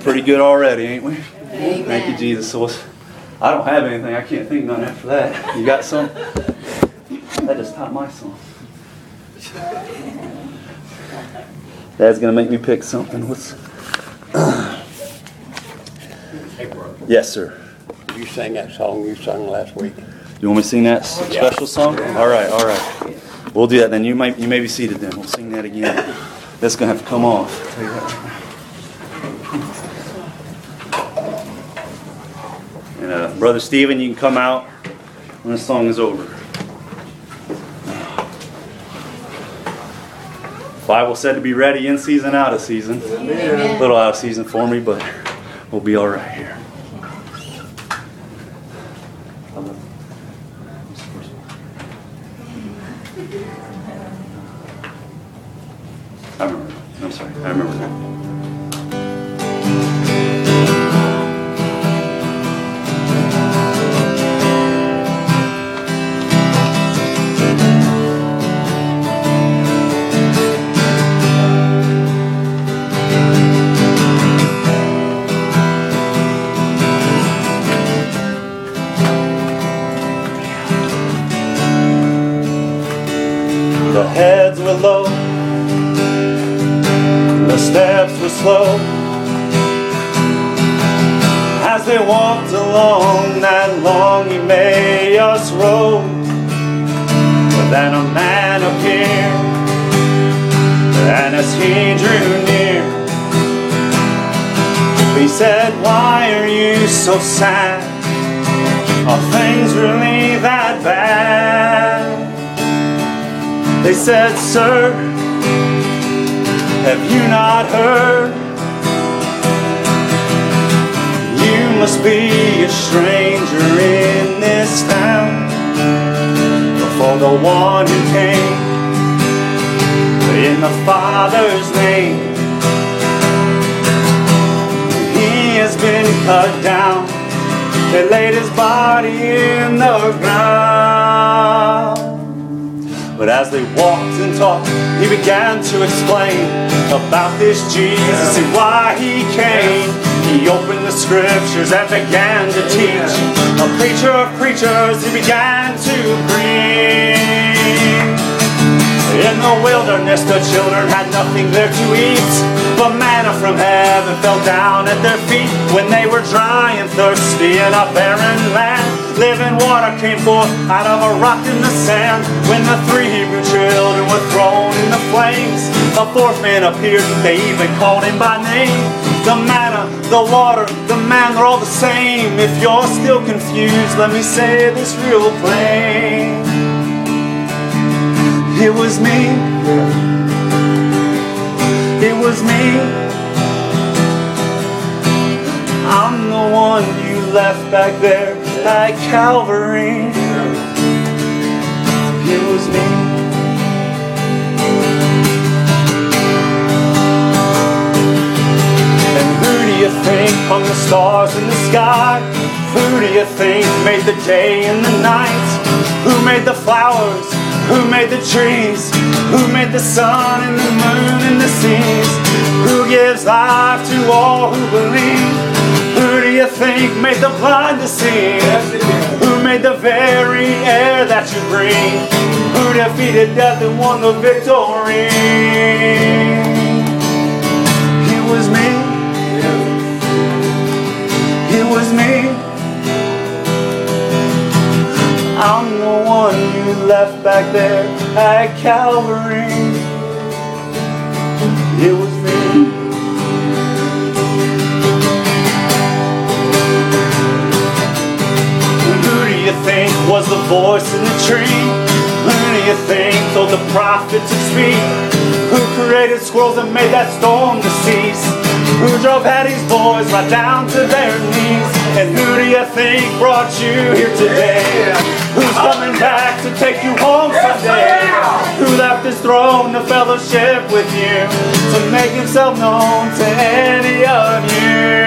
pretty good already, ain't we? Amen. Thank you, Jesus. So I don't have anything. I can't think none after that. You got some? That just topped my song. Dad's going to make me pick something. Hey, brother. Yes, sir. You sang that song you sung last week. You want me to sing that special song? All right. We'll do that then. You may be seated then. We'll sing that again. That's going to have to come off. I'll tell you that right now. And Brother Stephen, you can come out when the song is over. Bible said to be ready in season, out of season. Amen. A little out of season for me, but we'll be all right here. I remember. I'm sorry. I remember that. The heads were low, the steps were slow, as they walked along that long Emmaus road. But then a man appeared, and as he drew near, he said, "Why are you so sad? Are things really that bad?" They said, "Sir, have you not heard? You must be a stranger in this town. For the one who came in the Father's name, he has been cut down. They laid his body in the ground." But as they walked and talked, he began to explain about this Jesus and why he came. He opened the scriptures and began to teach. A preacher of preachers, he began to preach. In the wilderness, the children had nothing there to eat, but manna from heaven fell down at their feet. When they were dry and thirsty in a barren land, living water came forth out of a rock in the sand. When the 3 Hebrew children were thrown in the flames, a 4th man appeared, they even called him by name. The manna, the water, the man, they're all the same. If you're still confused, let me say this real plain. It was me. It was me. I'm the one you left back there at Calvary. It was me. And who do you think hung the stars in the sky? Who do you think made the day and the night? Who made the flowers? Who made the trees? Who made the sun and the moon and the seas? Who gives life to all who believe? Who do you think made the blind to see? Who made the very air that you breathe? Who defeated death and won the victory? It was me. It was me. I'm the one you left back there at Calvary. It was me. Who do you think was the voice in the tree? Who do you think told the prophet to speak? Who created squirrels and made that storm to cease? Who drove Hattie's boys right down to their knees? And who do you think brought you here today? Who's coming back to take you home someday? Who left his throne to fellowship with you, to make himself known to any of you?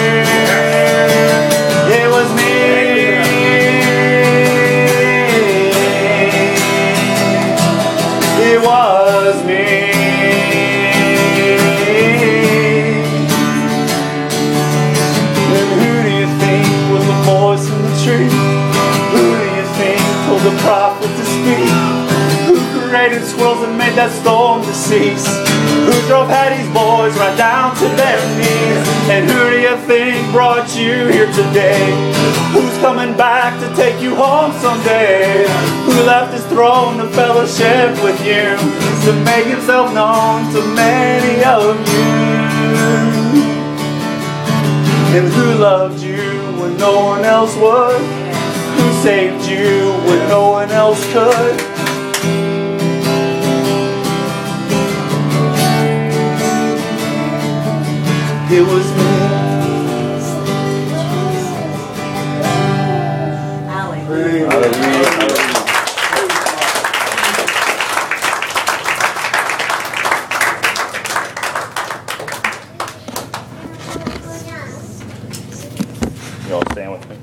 It was me. It was me. created squirrels and made that storm to cease? Who drove Hattie's boys right down to their knees? And who do you think brought you here today? Who's coming back to take you home someday? Who left his throne to fellowship with you, to make himself known to many of you? And who loved you when no one else would? Who saved you when no one else could? It was me. Hallelujah. You all stand with me?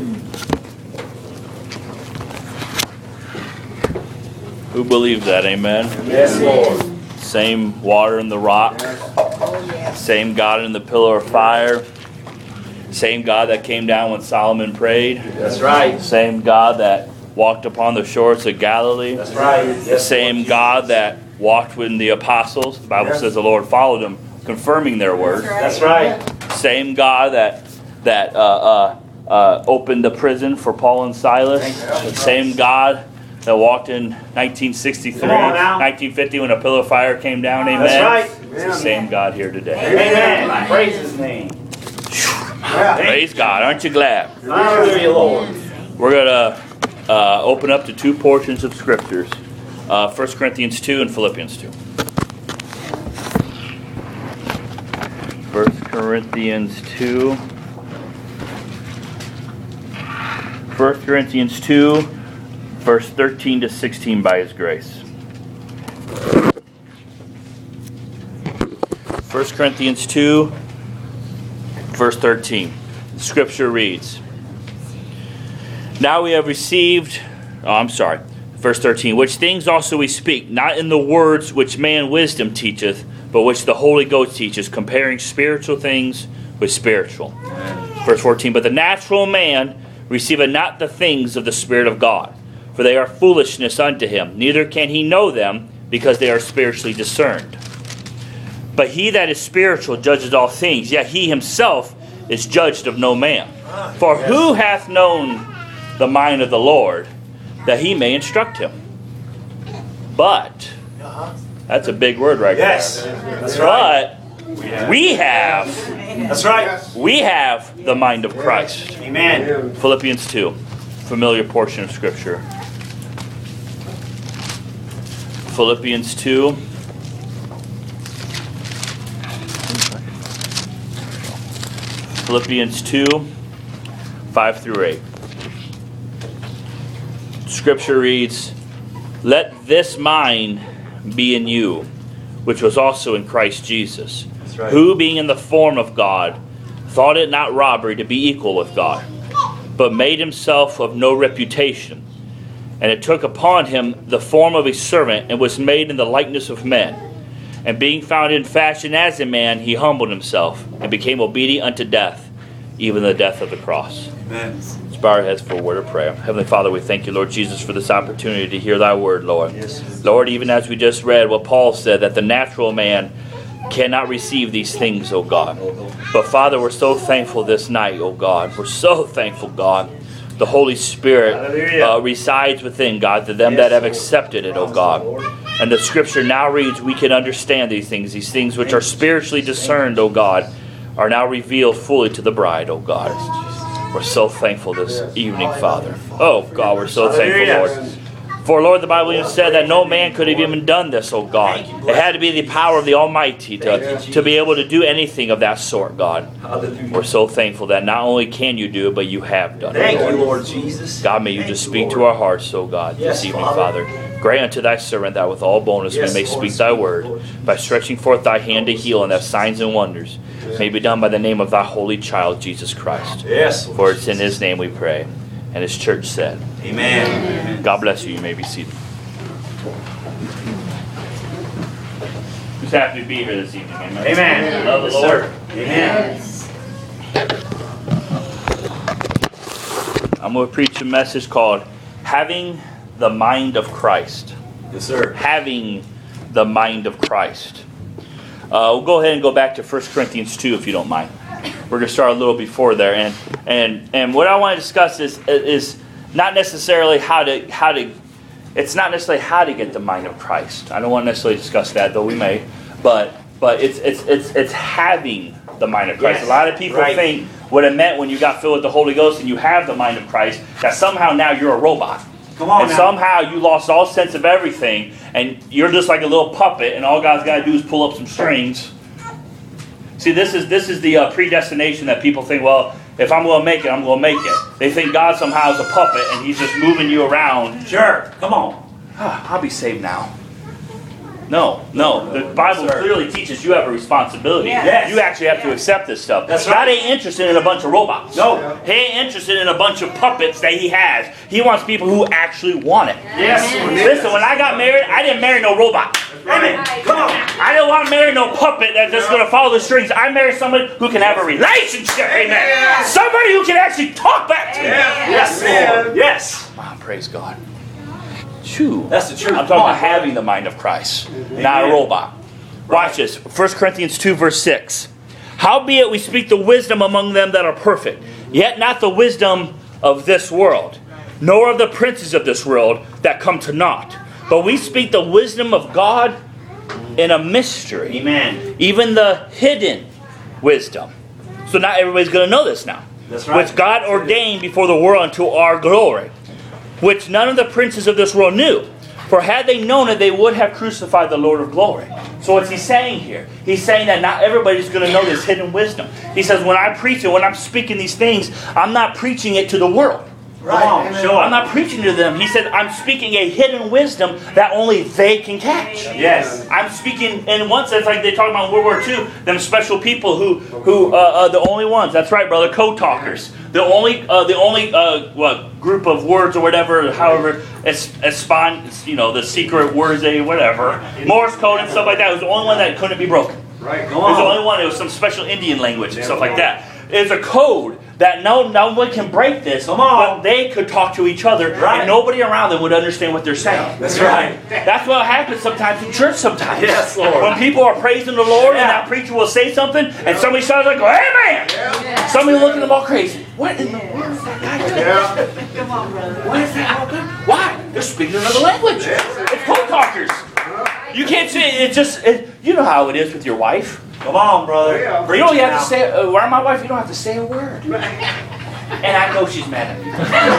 Who believes that? Amen. Yes, Lord. Same water in the rock. Same God in the pillar of fire. Same God that came down when Solomon prayed. That's right. Same God that walked upon the shores of Galilee. That's right. The same God that walked with the apostles. The Bible says the Lord followed them, confirming their word. That's right. Same God that opened the prison for Paul and Silas. The same God that walked in 1963, 1950 when a pillar of fire came down. Amen. That's right. It's the same God here today. Amen. Praise His name. Praise God. Aren't you glad? Hallelujah, Lord. We're going to open up to two portions of Scriptures. 1 Corinthians 2 and Philippians 2. 1 Corinthians 2. 1 Corinthians 2, verse 13 to 16 by His grace. 1 Corinthians 2, verse 13. The Scripture reads, Now we have received, verse 13, which things also we speak, not in the words which man wisdom teacheth, but which the Holy Ghost teaches, comparing spiritual things with spiritual. Verse 14, But the natural man receiveth not the things of the Spirit of God, for they are foolishness unto him, neither can he know them, because they are spiritually discerned. But he that is spiritual judges all things, yet he himself is judged of no man. For who hath known the mind of the Lord, that he may instruct him? But, that's a big word right there. That's right. But we have, That's right. we have the mind of Christ. Amen. Philippians 2, familiar portion of Scripture. Philippians 2. Philippians 2, 5 through 8. Scripture reads, Let this mind be in you, which was also in Christ Jesus, right. Who, being in the form of God, thought it not robbery to be equal with God, but made himself of no reputation, and it took upon him the form of a servant, and was made in the likeness of men. And being found in fashion as a man, he humbled himself, and became obedient unto death, even the death of the cross. Amen. Let's bow our heads for a word of prayer. Heavenly Father, we thank you, Lord Jesus, for this opportunity to hear thy word, Lord. Yes. Lord, even as we just read what Paul said, that the natural man cannot receive these things, oh God. But Father, we're so thankful this night, oh God. We're so thankful, God. The Holy Spirit resides within, God, to them that have accepted it, oh God. And the Scripture now reads, we can understand these things which are spiritually discerned, oh God, are now revealed fully to the bride, oh God. We're so thankful this evening, Father. Oh God, we're so thankful, Lord. For, Lord, the Bible even said that no man could have even done this, oh God. It had to be the power of the Almighty to be able to do anything of that sort, God. We're so thankful that not only can you do it, but you have done it, Thank Lord. you, Lord Jesus. God, may you just speak to our hearts, oh God, this evening, Father. Grant unto thy servant that with all boldness we may speak thy word, by stretching forth thy hand to heal, and that signs and wonders may be done by the name of thy holy child, Jesus Christ. Yes. For it's in his name we pray. And his church said, Amen. God bless you. You may be seated. Just happy to be here this evening. Amen. Amen. Love the Yes, Lord. Amen. I'm going to preach a message called Having the Mind of Christ. Yes, sir. Having the mind of Christ. We'll go ahead and go back to 1 Corinthians 2 if you don't mind. We're going to start a little before there. And what I want to discuss is not necessarily it's not necessarily how to get the mind of Christ. I don't want to necessarily discuss that, though we may. But it's having the mind of Christ. Yes. A lot of people think what it meant when you got filled with the Holy Ghost and you have the mind of Christ, that somehow now you're a robot. Come on and now. somehow you lost all sense of everything, and you're just like a little puppet, and all God's got to do is pull up some strings. See, this is the predestination that people think, well, if I'm going to make it, I'm going to make it. They think God somehow is a puppet, and He's just moving you around. Sure. Come on. I'll be saved now. No. The Bible clearly teaches you have a responsibility. Yes. You actually have to accept this stuff. That's God right. ain't interested in a bunch of robots. No. He ain't interested in a bunch of puppets that He has. He wants people who actually want it. Yes. Listen, when I got married, I didn't marry no robot. Amen. Come on. I didn't want to marry no puppet that's just going to follow the strings. I married somebody who can have a relationship. Amen. Somebody who can actually talk back to me. Yes, Lord. Yes. Oh, praise God. Phew. That's the truth. I'm talking about having the mind of Christ, not a robot. Watch this. 1 Corinthians 2, verse 6. Howbeit we speak the wisdom among them that are perfect, yet not the wisdom of this world, nor of the princes of this world that come to naught. But we speak the wisdom of God in a mystery. Amen. Even the hidden wisdom. So not everybody's going to know this now. That's right. Which God ordained before the world unto our glory, which none of the princes of this world knew. For had they known it, they would have crucified the Lord of glory. So what's he saying here? He's saying that not everybody's going to know this hidden wisdom. He says, when I preach it, when I'm speaking these things, I'm not preaching it to the world. Right. Come on. Sure. I'm not preaching to them. He said, I'm speaking a hidden wisdom that only they can catch. Yes. I'm speaking, in one sense, like they talk about in World War II, them special people who the only ones, that's right, brother, code talkers. The only group of words or whatever, however, the secret words, whatever, Morse code and stuff like that, was the only one that couldn't be broken. Right. It was the only one. It was some special Indian language and stuff like that. It's a code that no one can break this, but they could talk to each other, and nobody around them would understand what they're saying. That's right. That's what happens sometimes in church sometimes. Yes, Lord. When people are praising the Lord, and that preacher will say something, and somebody shouts like, "Amen!" Yeah. Somebody looking at them all crazy. What in the world is that guy doing? Come on, brother. Why is that all good? Why? They're speaking another language. It's code talkers. You can't say it. You know how it is with your wife. Come on, brother. You don't have to say. Around my wife, you don't have to say a word. And I know she's mad at me.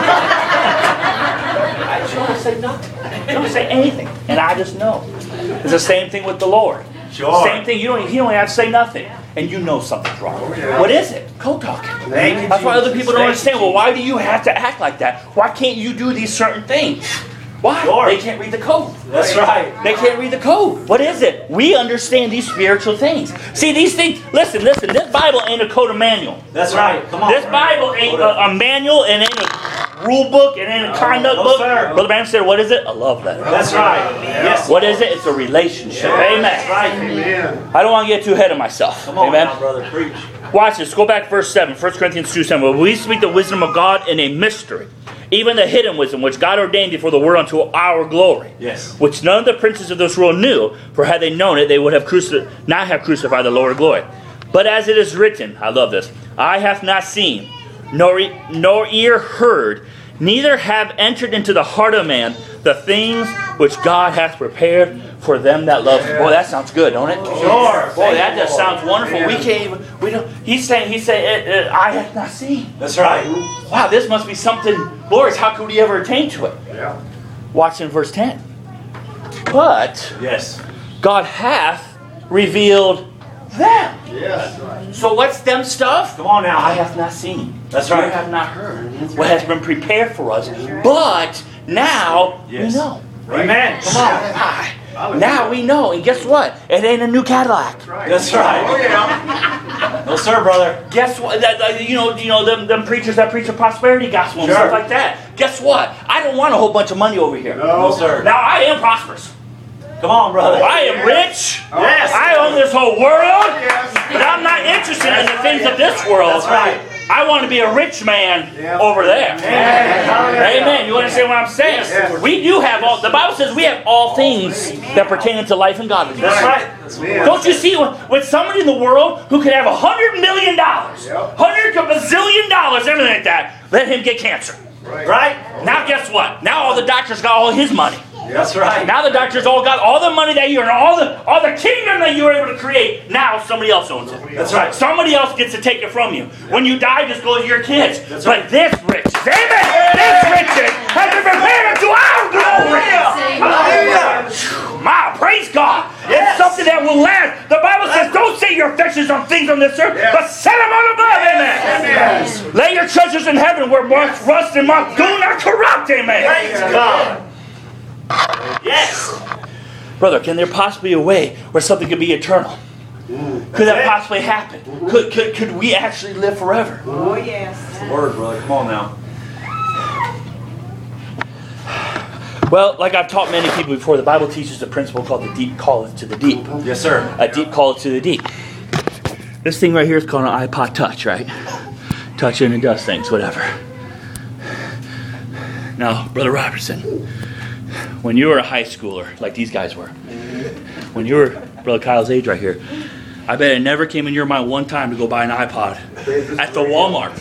She don't say nothing. She don't say anything, and I just know. It's the same thing with the Lord. Sure. Same thing. He don't have to say nothing, and you know something's wrong. What is it? Code talking. Thank you, That's why other people don't Jesus. understand. Well, why do you have to act like that? Why can't you do these certain things? Why? Sure. They can't read the code. That's right. They can't read the code. What is it? We understand these spiritual things. See, these things, listen, this Bible ain't a code of manual. That's right. Come on. This Bible ain't a manual, and ain't a rule book, and ain't a conduct book. sir. Brother Branham said, what is it? A love letter. That's right. Yes. What is it? It's a relationship. Amen. That's right. Amen. I don't want to get too ahead of myself. Come on, Amen. now, brother. Preach. Watch this. Go back to verse 7. 1 Corinthians 2:7. But we speak the wisdom of God in a mystery, even the hidden wisdom, which God ordained before the world unto our glory. Yes. Which none of the princes of this world knew, for had they known it, they would have not have crucified the Lord of glory. But as it is written, I love this, eye hath not seen, nor ear heard, neither have entered into the heart of man the things which God hath prepared for them that love Him. Boy, that sounds good, don't it? Sure. Boy, that just sounds wonderful. We can't even. We don't. He's saying, "I have not seen." That's right. Wow, this must be something glorious. How could we ever attain to it? Yeah. Watch in verse 10. But Yes. God hath revealed them. Yes. So what's them stuff? Come on now. I have not seen. That's right. I have not heard. What has been prepared for us. But now Yes. we know. Amen. Come on. Now we know. And guess what? It ain't a new Cadillac. That's right. Oh, yeah. No, sir, brother. Guess what? Them preachers that preach the prosperity gospel and Sure. stuff like that. Guess what? I don't want a whole bunch of money over here. No, sir. Now I am prosperous. Come on, brother. I am rich. Yes. I own this whole world. But I'm not interested in the things of this world. That's right. I want to be a rich man over there. Amen. You understand what I'm saying? We do have all, the Bible says we have all things that pertain to life and godliness. That's right. Don't you see when somebody in the world who could have $100 million, $100 bazillion, everything like that, let him get cancer. Right? Now guess what? Now all the doctors got all his money. That's right. Now the doctors all got all the money that you earned, all the kingdom that you were able to create. Now somebody else owns it. That's right. Somebody else gets to take it from you. When you die, just goes to your kids. That's but this riches, amen. This riches has been prepared to our glory. Hallelujah. My praise God. It's something that will last. The Bible says, "Don't set your affections on things on this earth, but set them on above." Amen. Lay your treasures in heaven, where rust and moth do not corrupt. Amen. Praise God. Yes. Brother, can there possibly be a way where something could be eternal? Could that possibly happen? Could we actually live forever? Oh, yes. That's the word, brother. Come on now. Well, like I've taught many people before, the Bible teaches a principle called the deep calleth to the deep. Yes, sir. A deep calleth to the deep. This thing right here is called an iPod Touch, right? Touch it and it does things, whatever. Now, Brother Robertson, when you were a high schooler, like these guys were, when you were Brother Kyle's age right here, I bet it never came in your mind one time to go buy an iPod at the Walmart.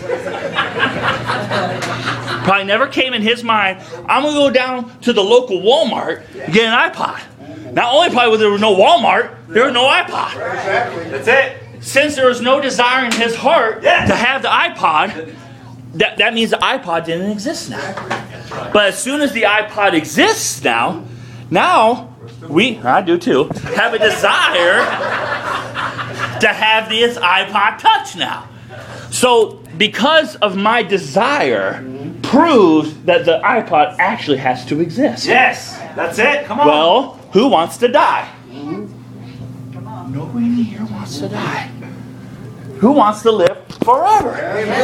Probably never came in his mind, I'm going to go down to the local Walmart and get an iPod. Not only probably there was no Walmart, there was no iPod. That's it. Since there was no desire in his heart to have the iPod, that means the iPod didn't exist now. But as soon as the iPod exists now we, I do too, have a desire to have this iPod Touch now. So because of my desire proves that the iPod actually has to exist. Yes. That's it. Come on. Well, who wants to die? Nobody here wants to die. Who wants to live forever?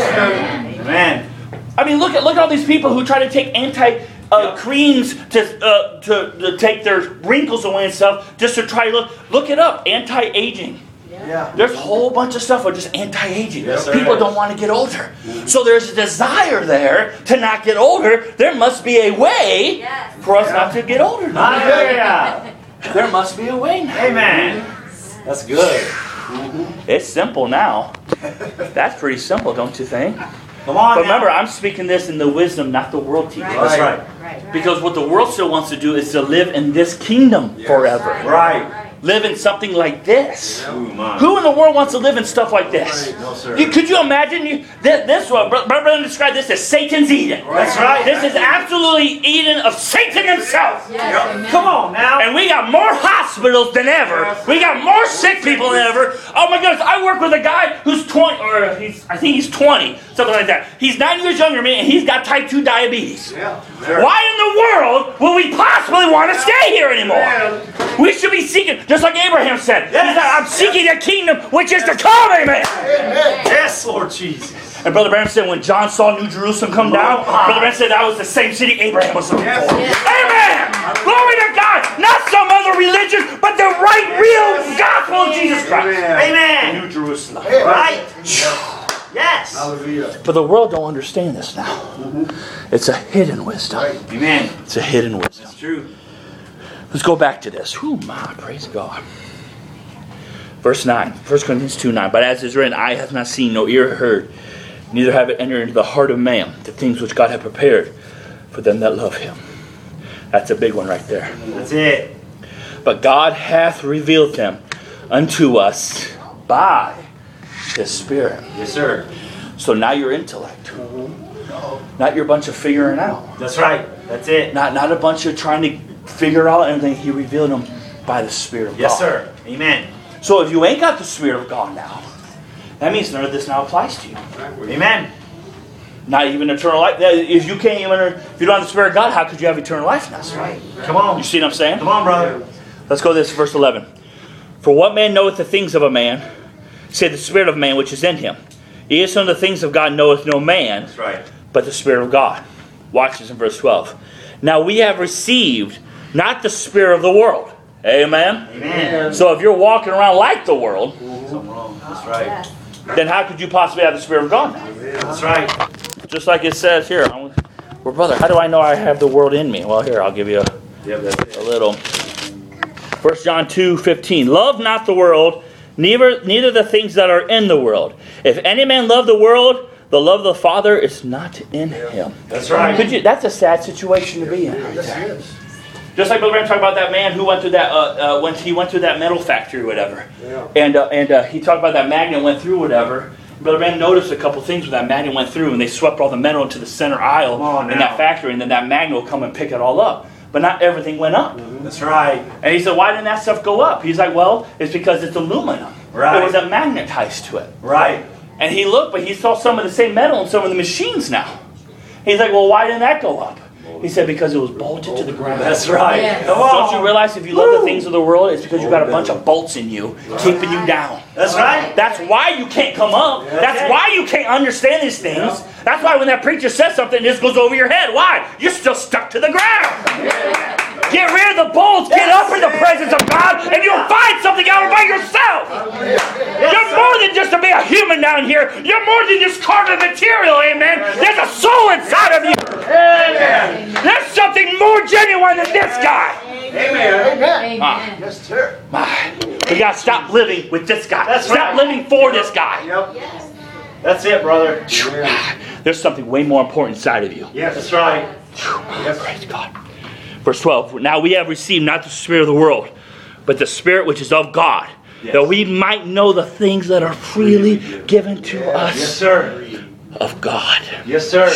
Amen. I mean, look at all these people who try to take creams to take their wrinkles away and stuff, just to try to look it up. Anti-aging. Yeah. There's a whole bunch of stuff with just anti-aging. Yes, People don't want to get older. So there's a desire there to not get older. There must be a way for us not to get older. Hallelujah. There must be a way now. Amen. That's good. It's simple now. That's pretty simple, don't you think? Come on. But remember, I'm speaking this in the wisdom, not the world teaching. That's right. Because what the world still wants to do is to live in this kingdom forever. Right. Live in something like this. Ooh, my. Who in the world wants to live in stuff like this? No, sir. Could you imagine this one? Brother described this as Satan's Eden. That's right. This is absolutely Eden of Satan himself. Yep. Come on now. And we got more hospitals than ever. We got more sick people than ever. Oh my goodness, I work with a guy who's 20, or I think he's 20, something like that. He's 9 years younger than me, and he's got type 2 diabetes. Yeah. Why in the world will we possibly want to stay here anymore? We should be seeking, just like Abraham said, Yes. he said, I'm seeking the kingdom which is to come, amen. Yes, Lord Jesus. And Brother Branham said when John saw New Jerusalem come down, Brother Branham said that was the same city Abraham was looking for. Amen! Glory to God! Not some other religion, but the right, real gospel of Jesus Christ. Amen. New Jerusalem. Right. Yes. But the world don't understand this now. It's a hidden wisdom. Amen. It's a hidden wisdom. It's true. Let's go back to this. Praise God. Verse 9. 1 Corinthians 2:9. But as is written, eye hath not seen, no ear heard, neither have it entered into the heart of man, the things which God hath prepared for them that love him. That's a big one right there. That's it. But God hath revealed them unto us by His Spirit. Yes, sir. So now your intellect. Not your bunch of figuring out. That's right. That's it. Not a bunch of trying to figure out anything. He revealed them by the Spirit of God. Yes, sir. Amen. So if you ain't got the Spirit of God now, that means none of this now applies to you. Amen. Not even eternal life. If you can't even, if you don't have the Spirit of God, how could you have eternal life now? That's right. Come on. You see what I'm saying? Come on, brother. Let's go to this, verse 11. For what man knoweth the things of a man, save the Spirit of man which is in him? Yet some of the things of God knoweth no man, That's right. but the Spirit of God. Watch this in verse 12. Now we have received not the spirit of the world. Amen? Amen. So if you're walking around like the world, Something wrong. That's right. then how could you possibly have the Spirit of God now? That's right. Just like it says here. Well, brother, how do I know I have the world in me? Well, here, I'll give you a little. 1 John 2:15. Love not the world, neither the things that are in the world. If any man love the world, the love of the Father is not in him. That's right. That's a sad situation to be in right there. Just like Brother Branham talked about that man who went through that when he went through that metal factory or whatever. Yeah. And he talked about that magnet went through whatever. Brother Branham noticed a couple things when that magnet went through, and they swept all the metal into the center aisle in that factory, and then that magnet will come and pick it all up. But not everything went up. That's right. And he said, why didn't that stuff go up? He's like, well, it's because it's aluminum. Right. There was a magnetized to it. Right. And he looked, but he saw some of the same metal in some of the machines now. He's like, well, why didn't that go up? He said, because it was bolted to the ground. That's right. Yes. Don't you realize if you love the things of the world, it's because you've got a bunch of bolts in you keeping you down. That's right. That's why you can't come up. That's why you can't understand these things. That's why when that preacher says something, this goes over your head. Why? You're still stuck to the ground. Get rid of the bolts. Get up in the presence of God, and you'll find something out by yourself. You're more than just to be a human down here. You're more than just carnal material, amen. There's a soul inside of you. Amen. There's something more genuine than this guy. Amen. Yes, sir. We got to stop living with this guy. That's stop right. living for this guy. Yep. That's it, brother. There's something way more important inside of you. Yes, that's right. Yes. Praise God. Verse 12. Now we have received not the spirit of the world, but the Spirit which is of God, that we might know the things that are freely given to us. Yes, sir. Of God. Yes, sir.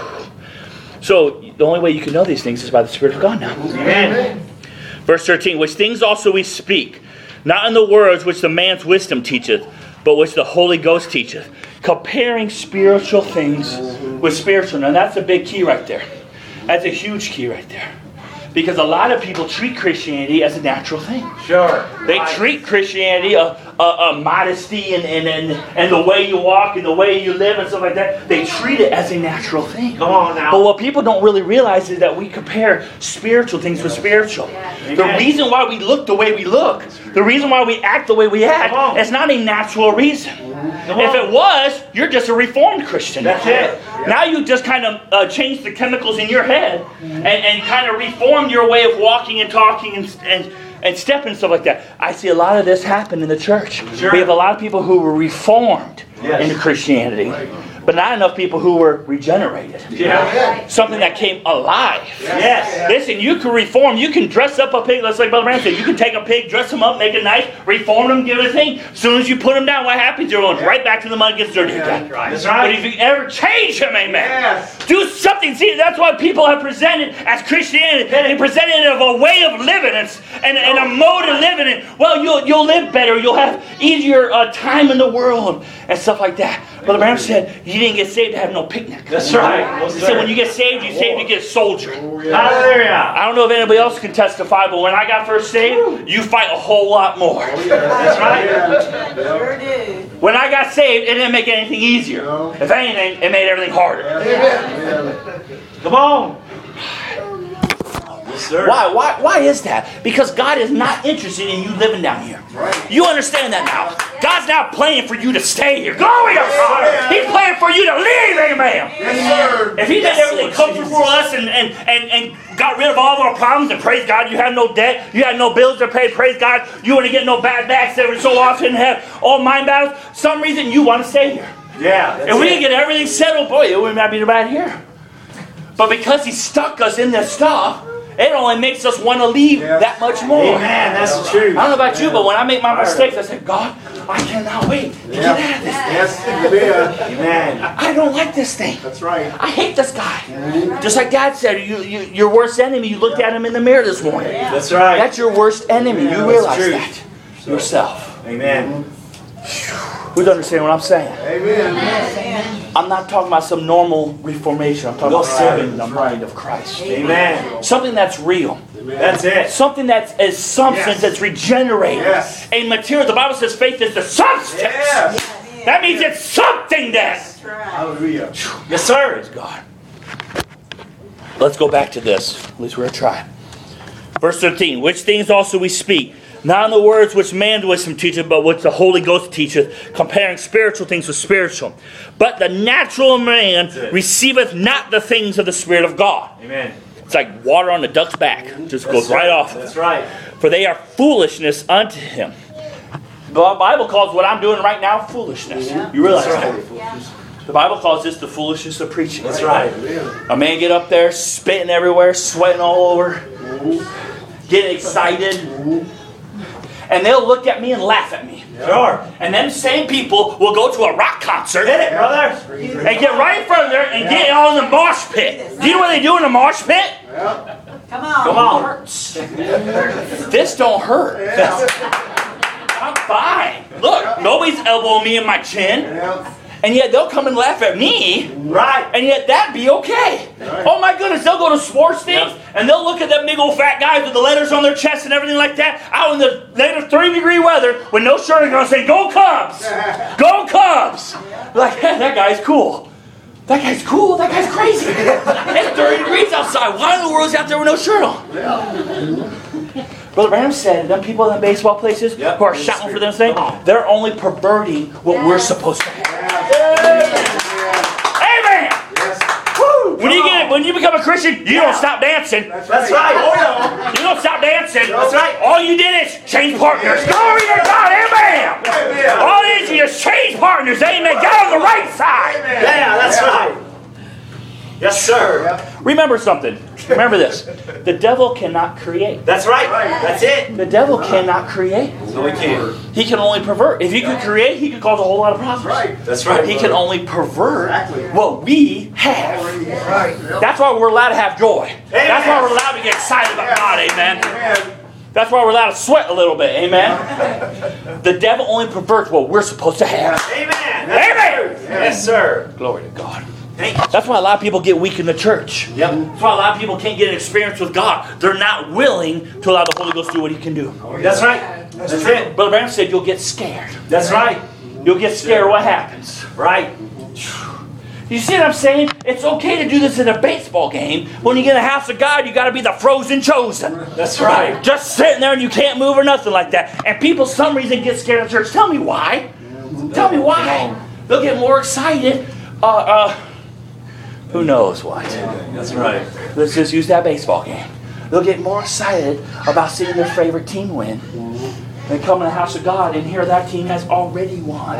So the only way you can know these things is by the Spirit of God now. Amen. Verse 13. Which things also we speak, not in the words which the man's wisdom teacheth, but which the Holy Ghost teacheth, comparing spiritual things with spiritual. Now that's a big key right there. That's a huge key right there. Because a lot of people treat Christianity as a natural thing. Sure. They treat Christianity a modesty and the way you walk and the way you live and stuff like that. They treat it as a natural thing. Come on now. But what people don't really realize is that we compare spiritual things with spiritual. The reason why we look the way we look, the reason why we act the way we act, it's not a natural reason. If it was, you're just a reformed Christian. That's it. Now you just kind of change the chemicals in your head and kind of reform your way of walking and talking and stepping and stuff like that. I see a lot of this happen in the church. Sure. We have a lot of people who were reformed into Christianity, but not enough people who were regenerated. Yeah. Something that came alive. Yes. Listen, you can reform. You can dress up a pig. Let's like Brother Branham said. You can take a pig, dress him up, make it nice, reform him, give it a thing. As soon as you put him down, what happens? You're going right back to the mud, gets dirty again. That's But right. if you ever change him, amen. Yes. Do something. See, that's why people have presented as Christianity. They presented it of a way of living and a mode of living. And, well, you'll live better. You'll have easier time in the world and stuff like that. Brother Branham said, you didn't get saved to have no picnic. That's right. He said, when you get saved, you saved to get a soldier. Hallelujah. I don't know if anybody else can testify, but when I got first saved, you fight a whole lot more. That's right. Sure did. When I got saved, it didn't make anything easier. If anything, it made everything harder. Come on. Yes, sir. Why is that? Because God is not interested in you living down here. You understand that now. God's not playing for you to stay here. Glory to God. He's playing for you to leave, amen. Yes, sir. If He did everything comfortable for us and got rid of all of our problems, and praise God, you have no debt, you have no bills to pay, praise God, you want to get no bad backs every so often, have all mind battles, some reason you want to stay here. Yeah. If we didn't get everything settled, boy, it wouldn't not be bad here. But because He stuck us in this stuff, it only makes us want to leave that much more. Amen. That's the truth. I don't know about you, but when I make my mistakes, I say, God, I cannot wait to get out of this thing. Yes. Amen. I don't like this thing. That's right. I hate this guy. Just like Dad said, your worst enemy, you looked at him in the mirror this morning. That's right. That's your worst enemy. You That's realize true. that yourself. Amen. Who's understand what I'm saying? Amen. I'm not talking about some normal reformation. I'm talking about saving the mind of Christ. Amen. Something that's real. That's it. Something that is substance, that's regenerated. Yes. A material. The Bible says faith is the substance. Yes. That means it's something then. Hallelujah. Yes, sir. Praise God. Let's go back to this. At least we're going to try. Verse 13. Which things also we speak, Not in the words which man's wisdom teacheth, but which the Holy Ghost teacheth, comparing spiritual things with spiritual. But the natural man receiveth not the things of the Spirit of God. Amen. It's like water on a duck's back. Just goes right off. That's right. For they are foolishness unto him. The Bible calls what I'm doing right now foolishness. You realize that? The Bible calls this the foolishness of preaching. That's right. A man get up there, spitting everywhere, sweating all over, getting excited. And they'll look at me and laugh at me. Sure. And them same people will go to a rock concert. Hit it, brother. And get right in front of there and get on the mosh pit. Do you know what they do in the mosh pit? Come on. Come on. Hurts. This don't hurt. I'm fine. Look, nobody's elbowing me in my chin. And yet they'll come and laugh at me. Right. And yet that'd be okay. Oh my goodness, they'll go to sports things and they'll look at them big old fat guys with the letters on their chest and everything like that out in the negative 3-degree weather with no shirt and going say, "Go Cubs! Go Cubs!" Like, hey, that guy's cool. That guy's cool. That guy's crazy. It's 30 degrees outside. Why in the world is he out there with no shirt on? Brother Branham said, them people in the baseball places who are shouting for them things, they're only perverting what we're supposed to have. Amen! When you become a Christian, you don't stop dancing. That's right. You don't stop dancing. That's right. All you did is change partners. Glory to God. Amen. All you did is change partners. Amen. Get on the right side. Yeah, that's right. Yes, sir. Remember something. Remember this. The devil cannot create. That's right. That's it. The devil cannot create. No, we can't. He can only pervert. If he could create, he could cause a whole lot of problems. That's right. He can only pervert what we have. That's why we're allowed to have joy. That's why we're allowed to get excited about God. Amen. That's why we're allowed to sweat a little bit. Amen. The devil only perverts what we're supposed to have. Amen. Amen. Yes, sir. Glory to God. Thank you. That's why a lot of people get weak in the church. Yep. That's why a lot of people can't get an experience with God. They're not willing to allow the Holy Ghost to do what He can do. That's right. That's it. Brother Branham said you'll get scared. That's right. You'll get scared what happens. Right. You see what I'm saying? It's okay to do this in a baseball game. When you get in the house of God, you got to be the frozen chosen. That's right. Just sitting there and you can't move or nothing like that. And people, for some reason, get scared of church. Tell me why. Tell me why. They'll get more excited. Who knows what? That's right. Let's just use that baseball game. They'll get more excited about seeing their favorite team win than come in the house of God and hear that team has already won.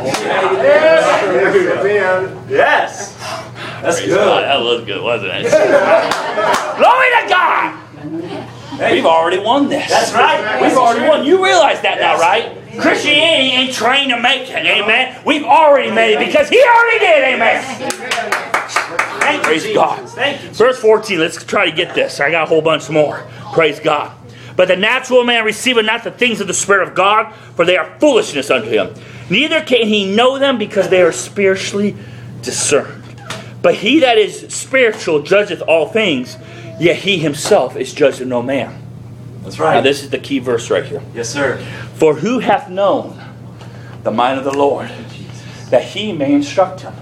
Yes. That's good. God, that was good, wasn't it? Glory to God! We've already won this. That's right. We've already won. You realize that now, right? Christianity ain't trying to make it. Amen. We've already made it because He already did. Amen. Praise God. Thank you. Verse 14. Let's try to get this. I got a whole bunch more. Praise God. But the natural man receiveth not the things of the Spirit of God, for they are foolishness unto him. Neither can he know them, because they are spiritually discerned. But he that is spiritual judgeth all things, yet he himself is judged of no man. That's right. Now this is the key verse right here. Yes, sir. For who hath known the mind of the Lord, that he may instruct him?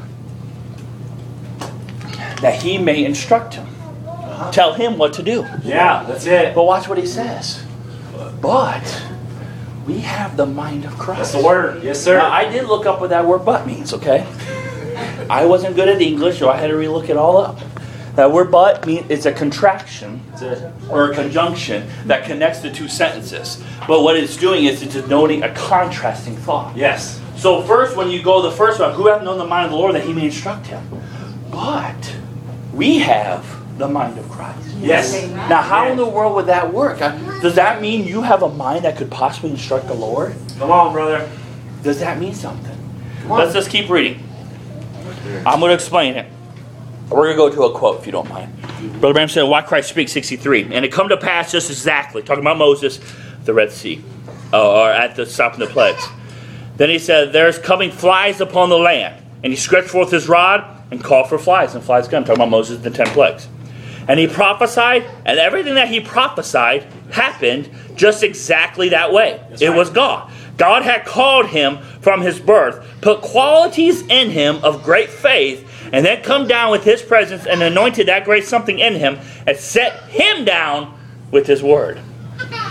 That he may instruct him. Tell him what to do. Yeah, that's it. But watch what he says. But we have the mind of Christ. That's the word. Yes, sir. Now, I did look up what that word "but" means, okay? I wasn't good at English, so I had to relook it all up. That word "but" means it's a contraction or a conjunction that connects the two sentences. But what it's doing is it's denoting a contrasting thought. Yes. So first, when you go the first one, who hath known the mind of the Lord that he may instruct him? But we have the mind of Christ. Yes. Now, how in the world would that work? Does that mean you have a mind that could possibly instruct the Lord? Come on, brother. Does that mean something? Let's just keep reading. I'm going to explain it. We're going to go to a quote, if you don't mind. Brother Branham said, "Why Christ speaks," 63. And it come to pass just exactly, talking about Moses, the Red Sea, or at the stopping the plagues. Then he said, "There's coming flies upon the land. And he stretched forth his rod and called for flies. And flies come." Talking about Moses and the 10 plagues. "And he prophesied, and everything that he prophesied happened just exactly that way." That's right. It was God. God had called him from his birth, put qualities in him of great faith, and then come down with his presence and anointed that great something in him and set him down with his word.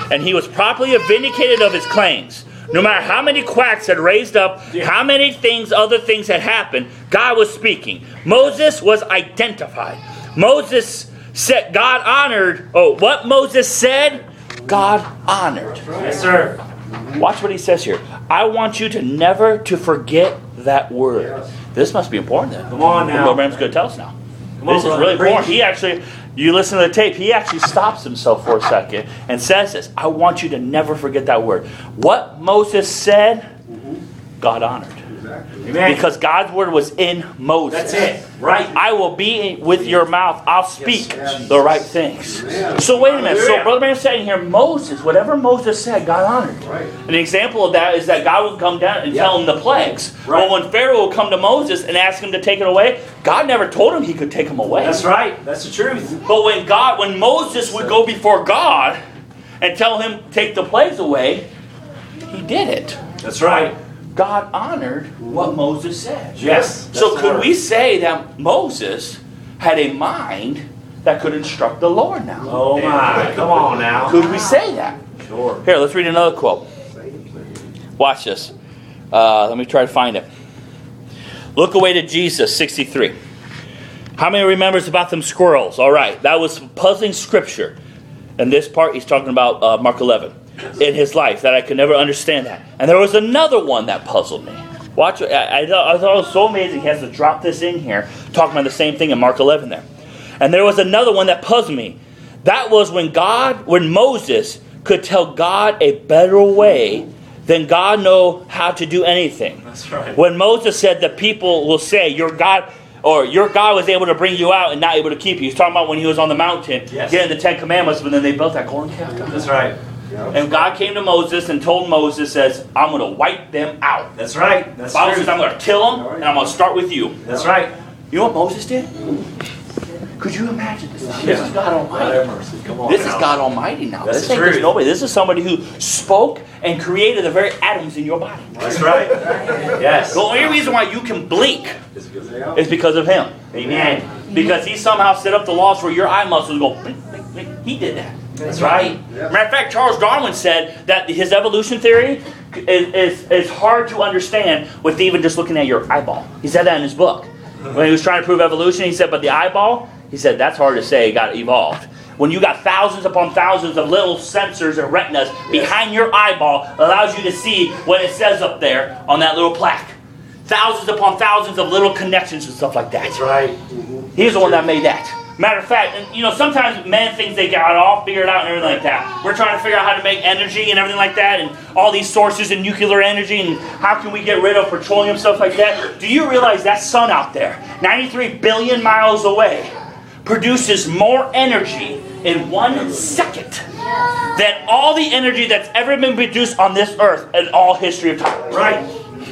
And he was properly vindicated of his claims. No matter how many quacks had raised up, how many other things had happened, God was speaking. Moses was identified. Moses said, God honored. Oh, what Moses said, God honored. Yes, sir. Watch what he says here. I want you to never to forget that word. This must be important then. Come on now. Brother Branham's going to tell us now. This is brother, really important. preach. He actually, you listen to the tape, he actually stops himself for a second and says this. I want you to never forget that word. What Moses said, God honored. Amen. Because God's word was in Moses. That's it. Right. I will be with your mouth. I'll speak the right things. So wait a minute. So Brother Branham's saying here, Moses, whatever Moses said, God honored. Right. An example of that is that God would come down and tell him the plagues. Right. Well, when Pharaoh would come to Moses and ask him to take it away, God never told him he could take them away. That's right. That's the truth. But when Moses would go before God and tell him take the plagues away, he did it. That's right. God honored what Moses said. Yes. So could we say that Moses had a mind that could instruct the Lord now? Oh my. Come on now. Could we say that? Sure. Here, let's read another quote. Watch this. Let me try to find it. Look away to Jesus, 63. How many remembers about them squirrels? All right, that was puzzling scripture. In this part, he's talking about Mark 11. In his life, that I could never understand that. And there was another one that puzzled me. Watch, I thought it was so amazing he has to drop this in here, talking about the same thing in Mark 11 there. And there was another one that puzzled me. That was when Moses could tell God a better way than God know how to do anything. That's right. When Moses said that people will say, your God was able to bring you out and not able to keep you. He's talking about when he was on the mountain, getting the 10 Commandments, but then they built that golden calf. That's right. And God came to Moses and told Moses, says, I'm going to wipe them out. That's right. That's The Bible true. says, I'm going to kill them, and I'm going to start with you. That's right. You know what Moses did? Could you imagine this? This is God Almighty. Come on This is now. God Almighty now. That's This the ain't just truth. nobody. This is somebody who spoke and created the very atoms in your body. That's right. Yes. The only reason why you can blink is because of Him. Amen. Because He somehow set up the laws where your eye muscles go blink, blink, blink. He did that. That's right. Matter of fact, Charles Darwin said that his evolution theory is hard to understand with even just looking at your eyeball. He said that in his book. When he was trying to prove evolution, he said, but the eyeball, he said, that's hard to say got evolved. When you got thousands upon thousands of little sensors and retinas behind your eyeball, allows you to see what it says up there on that little plaque. Thousands upon thousands of little connections and stuff like that. That's right. He's the one that made that. Matter of fact, and sometimes men think they got it all figured out and everything like that. We're trying to figure out how to make energy and everything like that, and all these sources and nuclear energy, and how can we get rid of petroleum, stuff like that. Do you realize that sun out there, 93 billion miles away, produces more energy in 1 second than all the energy that's ever been produced on this earth in all history of time? Right.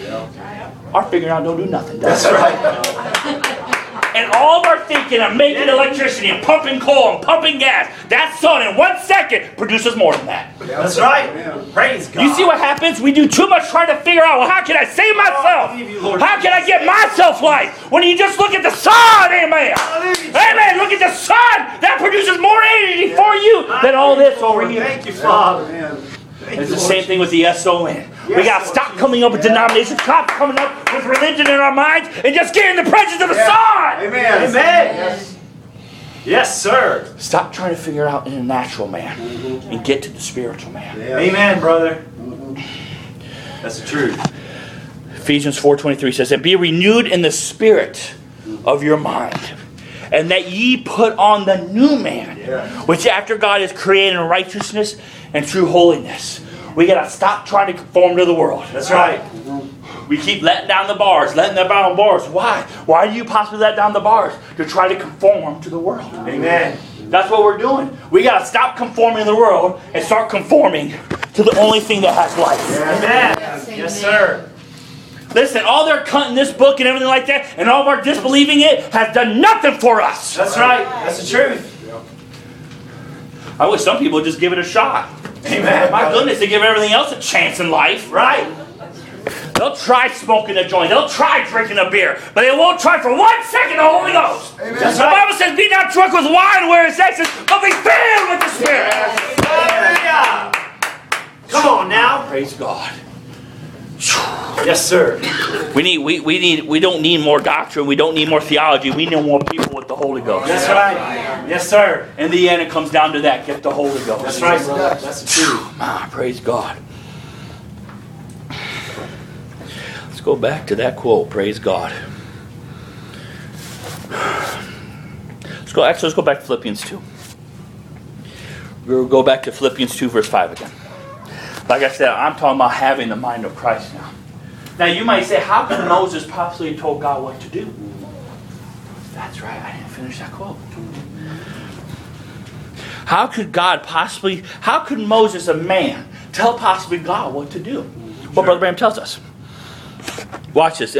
Our figuring out don't do nothing, does it? That's right. And all of our thinking of making electricity and pumping coal and pumping gas, that sun in 1 second produces more than that. That's right. Praise God. You see what happens? We do too much trying to figure out, well, how can I save myself? believe you, Lord. How can I get myself life? When you just look at the sun, amen. Amen. Look at the sun. That produces more energy for you than all this over here. Thank you, Father. It's the same thing with the SON. We got to stop coming up with denominations, stop coming up with religion in our minds, and just get in the presence of the sun. Amen. Amen. Yes, sir. Stop trying to figure it out in a natural man and get to the spiritual man. Amen, brother. That's the truth. Ephesians 4:23 says, and be renewed in the spirit of your mind, and that ye put on the new man, which after God is created in righteousness and true holiness. We got to stop trying to conform to the world. That's right. We keep letting down the bars, letting them down the bars. Why? Why do you possibly let down the bars? To try to conform to the world. Amen. That's what we're doing. We got to stop conforming to the world and start conforming to the only thing that has life. Amen. Yes, sir. Listen, all their cutting this book and everything like that, and all of our disbelieving it has done nothing for us. That's right. That's the truth. I wish some people would just give it a shot. Amen. My goodness, they give everything else a chance in life. Right. They'll try smoking a joint. They'll try drinking a beer. But they won't try for 1 second the Holy Ghost. That's The right. Bible says, be not drunk with wine where it's excess, but be filled with the Spirit. Hallelujah. Come on now. Praise God. Yes, sir. We don't need more doctrine. We don't need more theology. We need more people with the Holy Ghost. That's right. Yes, sir. In the end, it comes down to that. Get the Holy Ghost. That's right, brother. That's the truth. Praise God. Let's go back to that quote. Praise God. Let's go back to Philippians 2. We'll go back to Philippians 2, verse 5 again. Like I said, I'm talking about having the mind of Christ now. Now you might say, how could Moses possibly told God what to do? That's right, I didn't finish that quote. How could Moses, a man, tell possibly God what to do? Well, Brother Branham tells us. Watch this.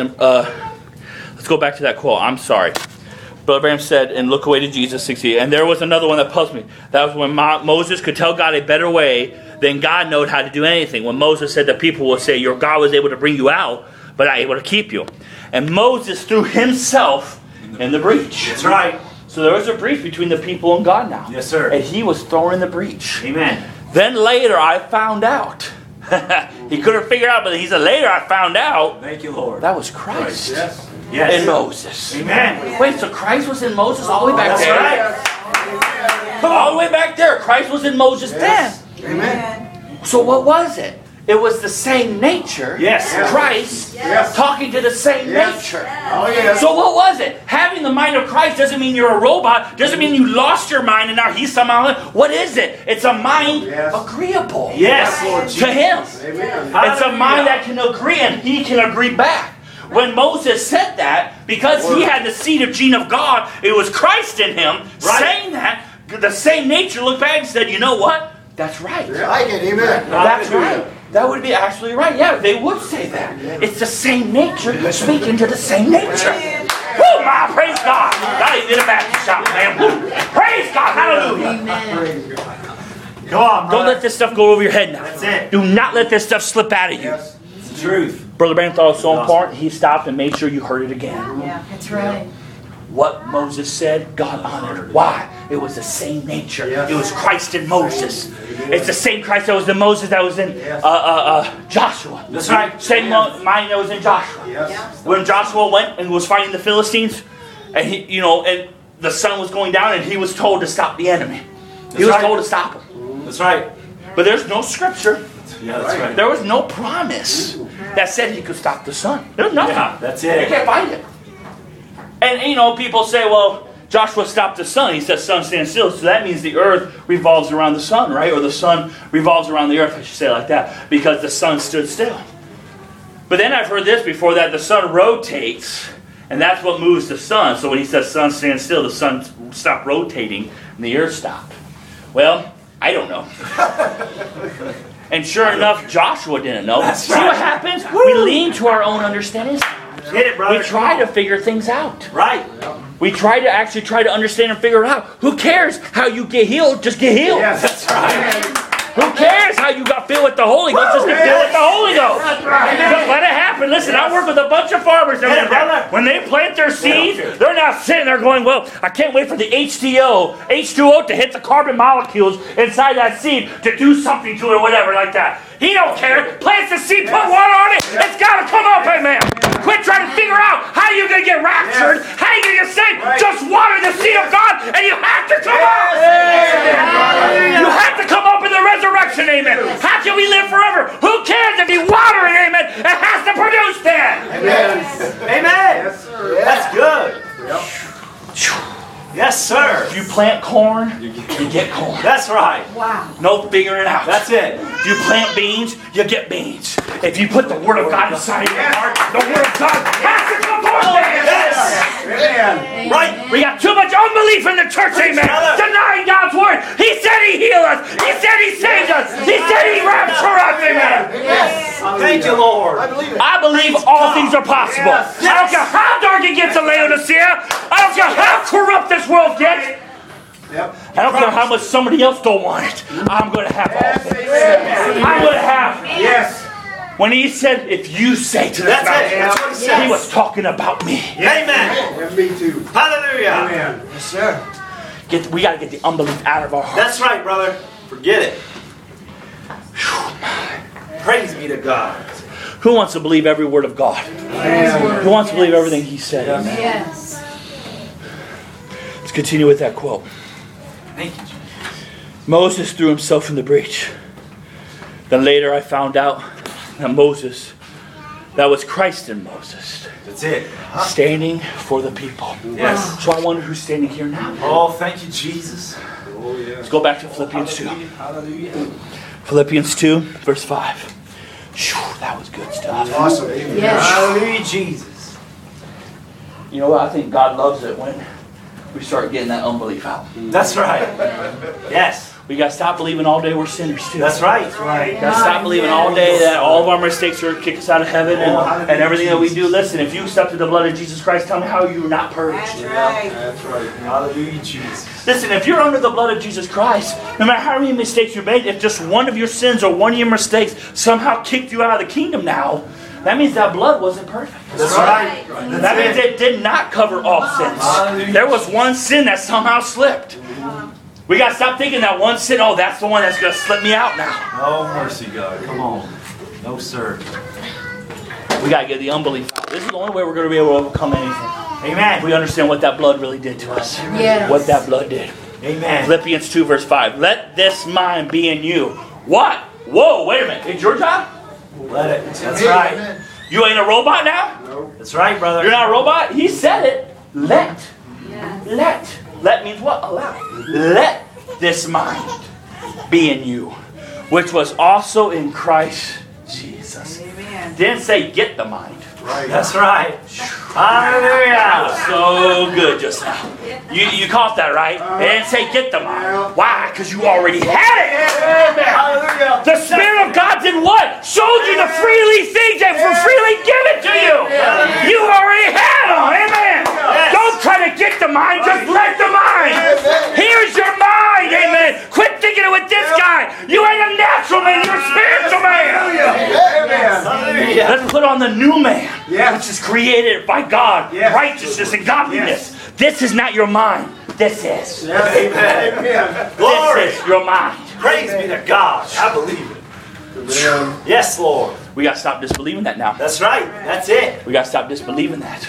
Let's go back to that quote. I'm sorry. Brother Branham said, and look away to Jesus 60. And there was another one that puzzled me. That was when Moses could tell God a better way than God knowed how to do anything. When Moses said that people will say, your God was able to bring you out, but not able to keep you. And Moses threw himself in the breach. That's right. So there was a breach between the people and God now. Yes, sir. And he was thrown in the breach. Amen. Then later I found out. He couldn't figure out, but he said, later I found out. Thank you, Lord. That was Christ. Yes. In Moses. Amen. Wait, so Christ was in Moses all the way back That's there? right. Come all the way back there. Christ was in Moses then. Amen. So what was it? It was the same nature. Yes. Christ talking to the same nature. Oh, yes. So what was it? Having the mind of Christ doesn't mean you're a robot. Doesn't mean you lost your mind and now he's somehow. What is it? It's a mind agreeable. Yes, Lord Jesus. To him. Amen. It's a mind that can agree and he can agree back. When Moses said that, because he had the seed of gene of God, it was Christ in him saying that, the same nature looked back and said, you know what? That's right. I like it, amen. That's right. That would be actually right. Yeah, they would say that. It's the same nature speaking to the same nature. Woo, my praise God. God, he did a Baptist shout, man. Woo. Praise God. Hallelujah. Come on, brother. Don't let this stuff go over your head now. That's it. Do not let this stuff slip out of you. It's the truth. Brother Branham thought it was so important, he stopped and made sure you heard it again. Yeah, that's right. What Moses said, God honored. Why? It was the same nature. It was Christ in Moses. It's the same Christ that was in Moses that was in Joshua. That's right. Same mind that was in Joshua. When Joshua went and was fighting the Philistines, and and the sun was going down, and he was told to stop the enemy. He was told to stop him. That's right. But there's no scripture. Yeah, that's right. There was no promise that said he could stop the sun. There's nothing. Yeah, that's it. You can't find it. And people say, well, Joshua stopped the sun. He says, sun stand still. So that means the earth revolves around the sun, right? Or the sun revolves around the earth, I should say it like that, because the sun stood still. But then I've heard this before, that the sun rotates, and that's what moves the sun. So when he says sun stand still, the sun stopped rotating, and the earth stopped. Well, I don't know. And sure enough, Joshua didn't know. That's See right. what happens? We lean to our own understanding. Hit it, brother. We try to figure things out. Right. We try to understand and figure it out. Who cares how you get healed? Just get healed. Yes, that's right. Who cares how you got filled with the Holy Ghost? Just get filled with the Holy Ghost. Just let it happen. Listen, I work with a bunch of farmers. When they plant their seeds, they're not sitting there going, well, I can't wait for the H2O to hit the carbon molecules inside that seed to do something to it or whatever like that. He don't care. Plants the seed, put water on it. It's got to come up, amen. Quit trying to figure out how you're going to get raptured, how you're going to get saved. Just water the seed of God, and you have to come up. You have to come up in the resurrection, amen. How can we live forever? Who cares if you water it, amen? It has to produce that. Amen. That's good. Yes, sir. If you plant corn, you get corn. That's right. Wow. No figuring out. That's it. If you plant beans, you get beans. If you put the Word of God inside your heart, the Word of God has to come forth. Yes. Amen. Right. We got too much unbelief in the church, amen. Denying God's Word. He said He healed us. He said He saved us. He said He raptured us, amen. Yes. Thank you, Lord. I believe all things are possible. Yes. I don't care how dark it gets in Laodicea. I don't care how corrupt this world gets. I don't care how much somebody else don't want it. I'm going to have all things. I'm going to have. Yes. When he said, if you say to this mountain, That's what he says. he was talking about me. Amen. And me too. Hallelujah. Amen. Yes, sir. We got to get the unbelief out of our hearts. That's right, brother. Forget it. Praise be to God. Who wants to believe every word of God? Who wants to believe everything He said? Amen. Yes. Let's continue with that quote. Thank you, Jesus. Moses threw himself in the breach. Then later I found out that was Christ in Moses. That's it. Standing for the people. Yes. So I wonder who's standing here now. Oh, thank you, Jesus. Let's go back to Philippians 2. Hallelujah. Philippians 2, verse 5. Whew, that was good stuff. Awesome. Yes. Hallelujah, Jesus. You know what? I think God loves it when we start getting that unbelief out. That's right. Yes. We got to stop believing all day we're sinners too. That's right. That's right. Got to stop believing all day that all of our mistakes are kick us out of heaven and everything that we do. Listen, if you accepted the blood of Jesus Christ, tell me how you're not purged. That's right. That's right. Hallelujah, Jesus. Listen, if you're under the blood of Jesus Christ, no matter how many mistakes you made, if just one of your sins or one of your mistakes somehow kicked you out of the kingdom now, that means that blood wasn't perfect. That's right. That means it did not cover all sins. There was one sin that somehow slipped. We got to stop thinking that one sin, oh, that's the one that's going to slip me out now. Oh, mercy, God. Come on. No, sir. We got to get the unbelief out. This is the only way we're going to be able to overcome anything. Amen. We understand what that blood really did to us. Yes. What that blood did. Amen. Philippians 2, verse 5. Let this mind be in you. What? Whoa, wait a minute. It's your job? Let it. That's right. You ain't a robot now? That's right, brother. You're not a robot? He said it. Let. Yes. Let. Let means what? Allow. Let this mind be in you, which was also in Christ Jesus. Amen. Didn't say get the mind. Right. That's right. Hallelujah. So good just now. You caught that, right? It didn't say get the mind. Why? Because you already had it. Amen. Hallelujah. The Spirit of God did what? Showed you to freely things and for freely give it to you. You already had them. Amen. Don't try to get the mind. Just let the mind. Here's your mind. Amen. Quit thinking it with this guy. You ain't a natural man. You're a spiritual man. Hallelujah. Let's put on the new man, which is created by God, righteousness and godliness. This is not your mind. This is. Amen. Glory. This is your mind. Praise be to God. I believe it. Yes, Lord. We got to stop disbelieving that now. That's right. That's it. We got to stop disbelieving that.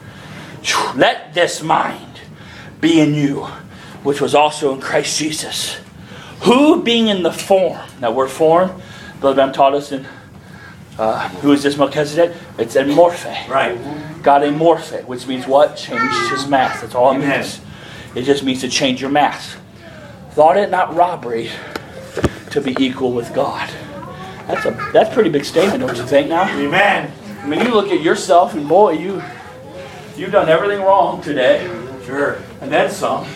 Let this mind be in you, which was also in Christ Jesus, who being in the form, that word form, Brother Bam taught us in, who is this Melchizedek? It's a morphe. Right. God a morphe, which means what? Changed his mass. That's all it means. It just means to change your mass. Thought it not robbery to be equal with God. That's a pretty big statement, don't you think now? Amen. I mean, you look at yourself and boy, you've done everything wrong today. Sure. And then some.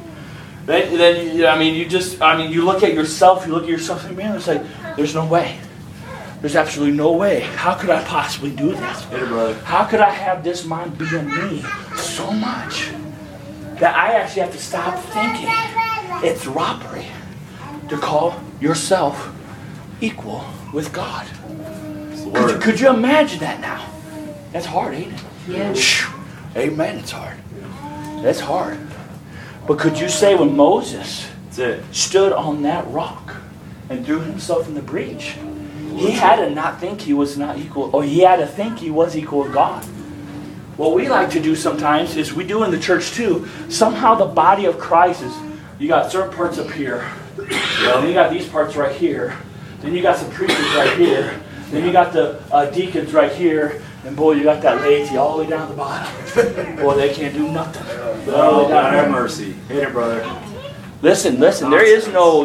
Then you look at yourself and man, it's like, there's no way. There's absolutely no way. How could I possibly do this? Hey, brother. How could I have this mind be in me so much that I actually have to stop thinking it's robbery to call yourself equal with God? Could you imagine that now? That's hard, ain't it? Yes. Amen, it's hard. That's hard. But could you say when Moses stood on that rock and threw himself in the breach, he had to not think he was not equal, or he had to think he was equal with God. What we like to do sometimes is we do in the church too. Somehow the body of Christ is, you got certain parts up here, then you got these parts right here, then you got some preachers right here, then you got the deacons right here, and boy, you got that laity all the way down the bottom. Boy, they can't do nothing. Oh, God have mercy. Hit it, brother. Listen. There is no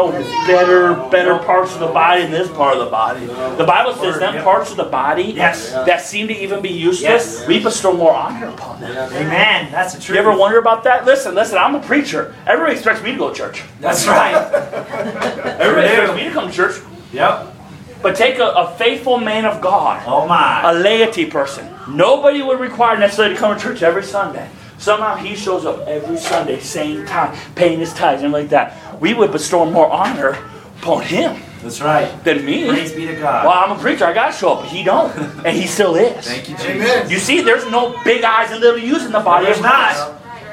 better parts of the body than this part of the body. The Bible says them parts of the body that seem to even be useless, we bestow more honor upon them. Amen. That's the truth. You ever wonder about that? Listen, I'm a preacher. Everybody expects me to go to church. That's right. Everybody expects me to come to church. Yep. But take a faithful man of God, Oh, my. a laity person. Nobody would require necessarily to come to church every Sunday. Somehow he shows up every Sunday, same time, paying his tithes and like that. We would bestow more honor upon him That's right. than me. Praise be to God. Well, I'm a preacher. I got to show up. He don't. And he still is. Thank you, Jesus. You see, there's no big eyes and little U's in the body There's of Christ. not.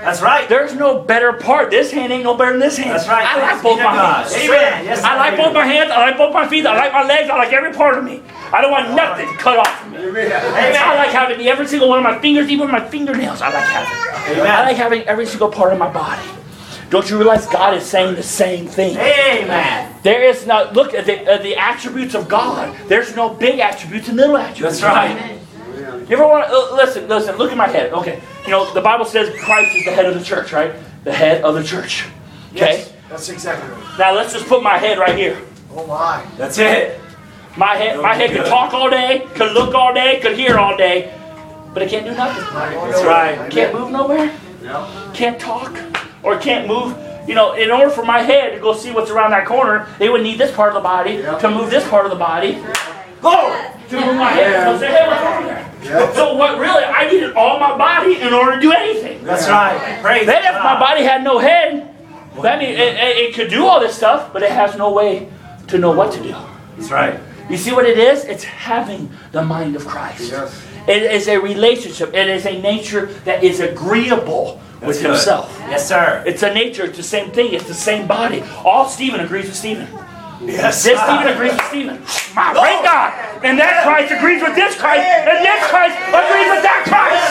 That's right. There's no better part. This hand ain't no better than this hand. That's right. I like both my hands. Amen. Yes, I like both my hands. I like both my feet. I like my legs. I like every part of me. I don't want nothing cut off from me. Amen. I like having every single one of my fingers, even my fingernails. I like having. Amen. I like having every single part of my body. Don't you realize God is saying the same thing? Amen. There is no, look at the attributes of God. There's no big attributes and little attributes. That's right. You ever want to, listen, look at my head. Okay. You know, the Bible says Christ is the head of the church, right? The head of the church. Okay? Yes, that's exactly right. Now let's just put my head right here. Oh my. That's it. My head could talk all day, could look all day, could hear all day, but it can't do nothing. That's right. Can't move nowhere. Can't talk. Or can't move. You know, in order for my head to go see what's around that corner, they would need this part of the body to move this part of the body. Glory! To move my head. So say, hey, what's over there? So what really, I needed all my body in order to do anything. That's right. Praise Then if God. my body had no head, that means it could do all this stuff, but it has no way to know what to do. That's right. You see what it is? It's having the mind of Christ. Yes. It is a relationship. It is a nature that is agreeable with good. himself. Yes, sir. It's a nature. It's the same thing. It's the same body. All Stephen agrees with Stephen. Yes. This Stephen agrees with Stephen. My great God. And that Christ agrees with this Christ. And this Christ agrees with that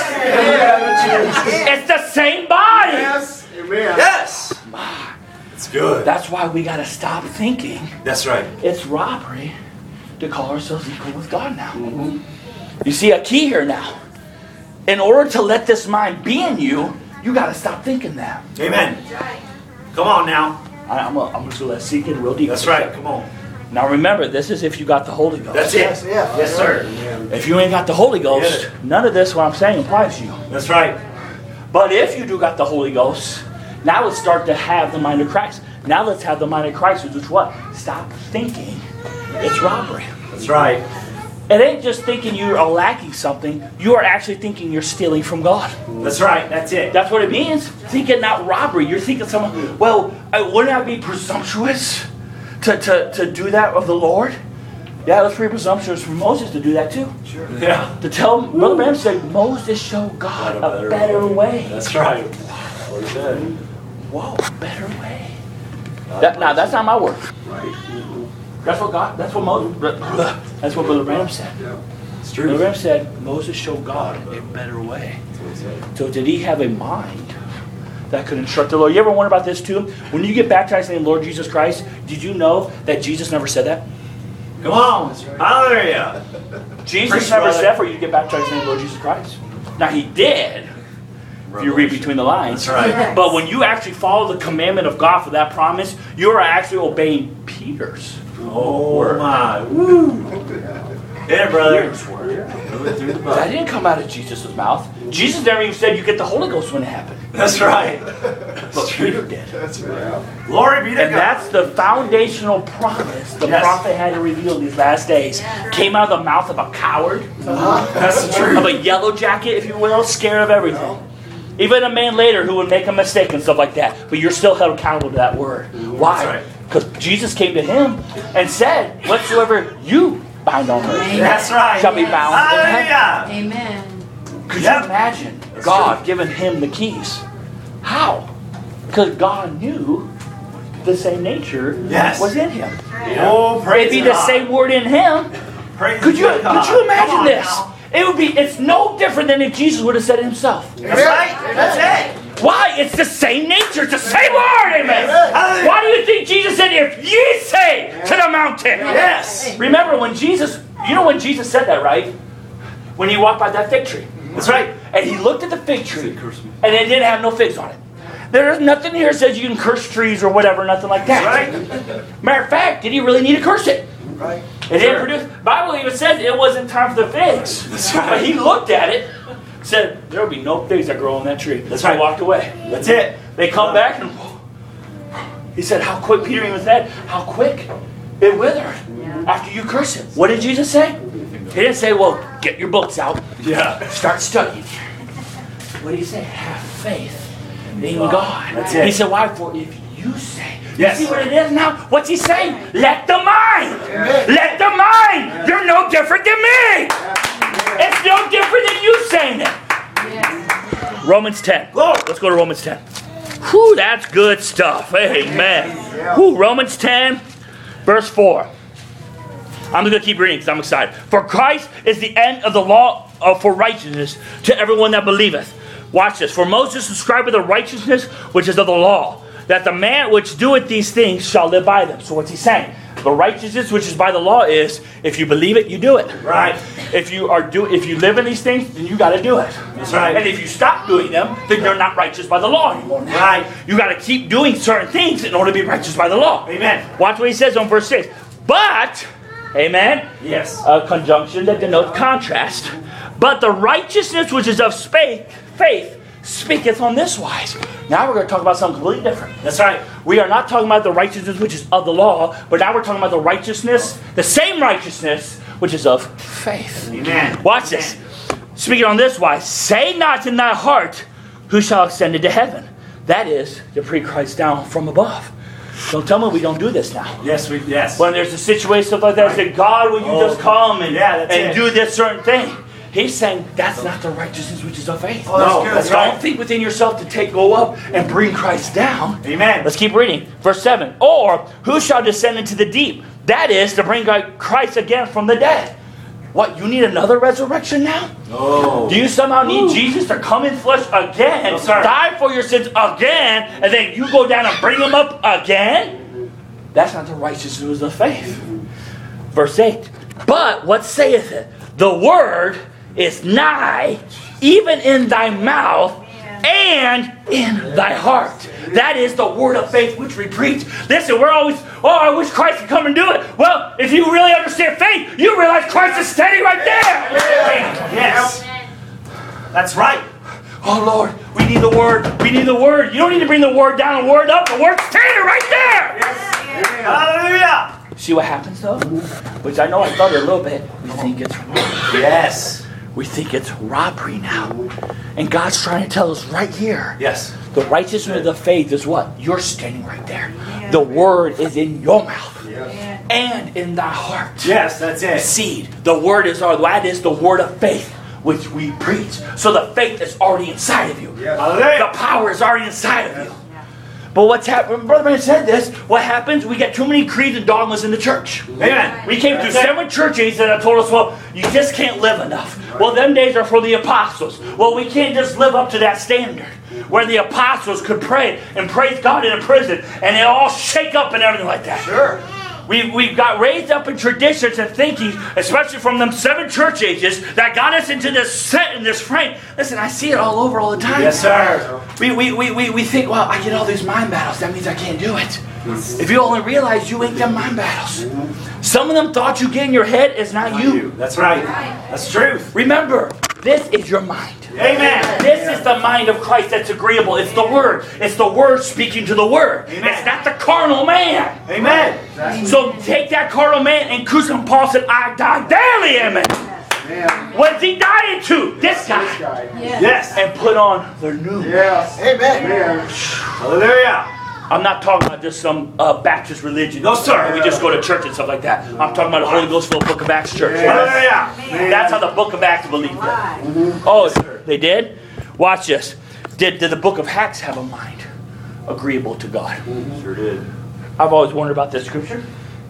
Christ. It's the same body. Yes. Amen. Yes. It's good. That's why we got to stop thinking That's right. it's robbery to call ourselves equal with God now. You see a key here now. In order to let this mind be in you, you got to stop thinking that. Amen. Come on now. I'm just going to let it sink in real deep. That's right. Come on. Now remember, this is if you got the Holy Ghost. That's it. Yes, yeah. Yes, sir. If you ain't got the Holy Ghost, Yeah. none of this what I'm saying applies to you. That's right. But if you do got the Holy Ghost, now let's start to have the mind of Christ. Now let's have the mind of Christ, which is what? Stop thinking it's robbery. That's right. It ain't just thinking you are lacking something. You are actually thinking you're stealing from God. That's right. That's it. That's what it means. Thinking not robbery. You're thinking someone, well, wouldn't I be presumptuous to do that of the Lord? Yeah, it was pretty presumptuous for Moses to do that too. Sure. Yeah. To tell, Brother Branham said, Moses showed God a better way. That's right. What he said. Whoa, better way. Now that's not my word. Right. That's what Brother Branham said. Yeah. It's Brother true. Branham said, Moses showed God a better way. So did he have a mind that could instruct the Lord? You ever wonder about this too? When you get baptized in the name of Lord Jesus Christ, did you know that Jesus never said that? Come on. Hallelujah. Jesus Preach, never brother. said for you to get baptized in the name of Lord Jesus Christ. Now he did, if you read between the lines. That's right. But when you actually follow the commandment of God for that promise, you are actually obeying Peter's Oh, my. Woo. Yeah, brother. Peter's word. That didn't come out of Jesus' mouth. Jesus never even said you get the Holy Ghost when it happened. That's right. But Peter did. That's right. Glory be to And God. that's the foundational promise the Yes. prophet had to reveal in these last days. Came out of the mouth of a coward, That's the truth. of a yellow jacket, if you will, scared of everything. Even a man later who would make a mistake and stuff like that. But you're still held accountable to that word. Why? That's right. Because Jesus came to him and said, whatsoever you bind on earth That's right. shall be bound in heaven. Hallelujah. Amen. Could Yep. you imagine That's God true. giving him the keys? How? Because God knew the same nature Yes. was in him. Oh, praise It'd be God. the same word in him. Praise Could you God. imagine Come on this? now. It's no different than if Jesus would have said it himself. That's right. That's it. Why? It's the same nature. It's the same word. Amen. Hallelujah. Why do you think Jesus said, if ye say to the mountain? Yes. Remember when Jesus said that, right? When he walked by that fig tree. That's right. And he looked at the fig tree, and it didn't have no figs on it. There's nothing here that says you can curse trees or whatever, nothing like that. Right. Matter of fact, did he really need to curse it? Right. It didn't produce. Bible even says it wasn't time for the figs. That's right. But he looked at it, said there will be no figs that grow on that tree. That's So right. he walked away. That's it. They come back and he said, how quick, Peter even said, how quick it withered after you curse it. What did Jesus say? He didn't say, well, get your books out. Yeah. Start studying. What did he say? Have faith in God. That's it. He said, why? For if you say. Yes. You see what it is now? What's he saying? Let the mind. Let the mind. You're no different than me. It's no different than you saying it. Yes. Romans 10. Glory. Let's go to Romans 10. Whew, that's good stuff. Amen. Whew, Romans 10, verse 4. I'm going to keep reading because I'm excited. For Christ is the end of the law for righteousness to everyone that believeth. Watch this. For Moses described the righteousness which is of the law, that the man which doeth these things shall live by them. So what's he saying? The righteousness which is by the law is, if you believe it, you do it. Right. If you live in these things, then you got to do it. That's right. And if you stop doing them, then you're not righteous by the law anymore. Right. You got to keep doing certain things in order to be righteous by the law. Amen. Watch what he says on verse 6. But, amen. Yes. A conjunction that denotes contrast. But the righteousness which is of faith speaketh on this wise. Now we're going to talk about something completely different. That's right. We are not talking about the righteousness which is of the law, but now we're talking about the righteousness, the same righteousness which is of faith. Amen. Watch this. Speaking on this wise, say not in thy heart, who shall ascend into heaven? That is, to bring Christ down from above. Don't tell me we don't do this now. Yes. When there's a situation stuff like that, say, God, will you just come and do this certain thing? He's saying that's not the righteousness which is of faith. Oh, that's good. That's right. Don't think within yourself to go up and bring Christ down. Amen. Let's keep reading. Verse 7. Or who shall descend into the deep? That is to bring Christ again from the dead. What, you need another resurrection now? Oh. Do you somehow need Jesus to come in flesh again, die for your sins again, and then you go down and bring him up again? That's not the righteousness of faith. Verse 8. But what saith it? The word is nigh, even in thy mouth and in thy heart. That is the word of faith which we preach. Listen, we're always, I wish Christ could come and do it. Well, if you really understand faith, you realize Christ is standing right there. Yes. That's right. Oh, Lord, we need the word. We need the word. You don't need to bring the word down and the word up. The word's standing right there. Yes. Hallelujah. See what happens, though? Which I know I thought it a little bit. We think it's robbery. Yes. We think it's robbery now. And God's trying to tell us right here. Yes. The righteousness of the faith is what? You're standing right there. The word is in your mouth. And in thy heart. Yes, that's it. Seed. The word is that is the word of faith which we preach. So the faith is already inside of you. The power is already inside of you. But what's happened? Brother Man said this. What happens? We get too many creeds and dogmas in the church. Amen. We came through 7 church ages that told us, well, you just can't live enough. Well, them days are for the apostles. Well, we can't just live up to that standard where the apostles could pray and praise God in a prison and they all shake up and everything like that. Sure. We've got raised up in traditions and thinking, especially from them 7 church ages, that got us into this set in this frame. Listen, I see it all over all the time. Yes, sir. We think, well, I get all these mind battles. That means I can't do it. If you only realize you ain't them mind battles. Some of them thoughts you get in your head is not you. That's right. That's truth. Remember, this is your mind. Amen. This is the mind of Christ that's agreeable. It's the Word. It's the Word speaking to the Word. Amen. It's not the carnal man. Amen. So take that carnal man and crucify him. Paul said, I die daily, amen. What's he dying to? This guy. Yes. And put on the new. Yes. Amen. Hallelujah. I'm not talking about just some Baptist religion. No, sir. We just go to church and stuff like that. I'm talking about the Holy Ghost-filled Book of Acts church. Hallelujah. That's how the Book of Acts believed it. Oh, they did? Watch this. Did the Book of Acts have a mind agreeable to God? Sure did. I've always wondered about this scripture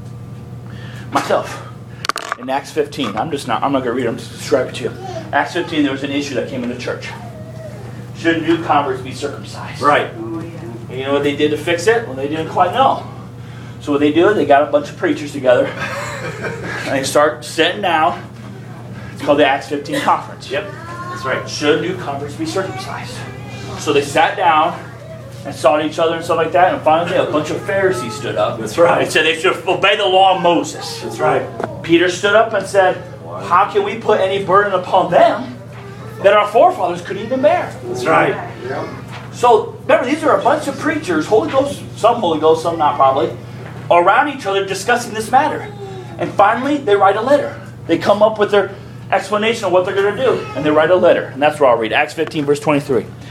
myself. In Acts 15, I'm not going to read it, I'm just describing it to you. Acts 15, there was an issue that came in the church. Should new converts be circumcised? Right. And you know what they did to fix it? Well, they didn't quite know. So what they do, they got a bunch of preachers together, and they start sitting down. It's called the Acts 15 conference. Yep. That's right. Should new converts be circumcised? So they sat down and saw each other and stuff like that, and finally a bunch of Pharisees stood up. That's right. And said they should obey the law of Moses. That's right. Peter stood up and said, how can we put any burden upon them that our forefathers couldn't even bear? That's right. So, remember, these are a bunch of preachers, Holy Ghost, some not probably, around each other discussing this matter. And finally, they write a letter. They come up with their explanation of what they're going to do. And they write a letter. And that's where I'll read. Acts 15, verse 23.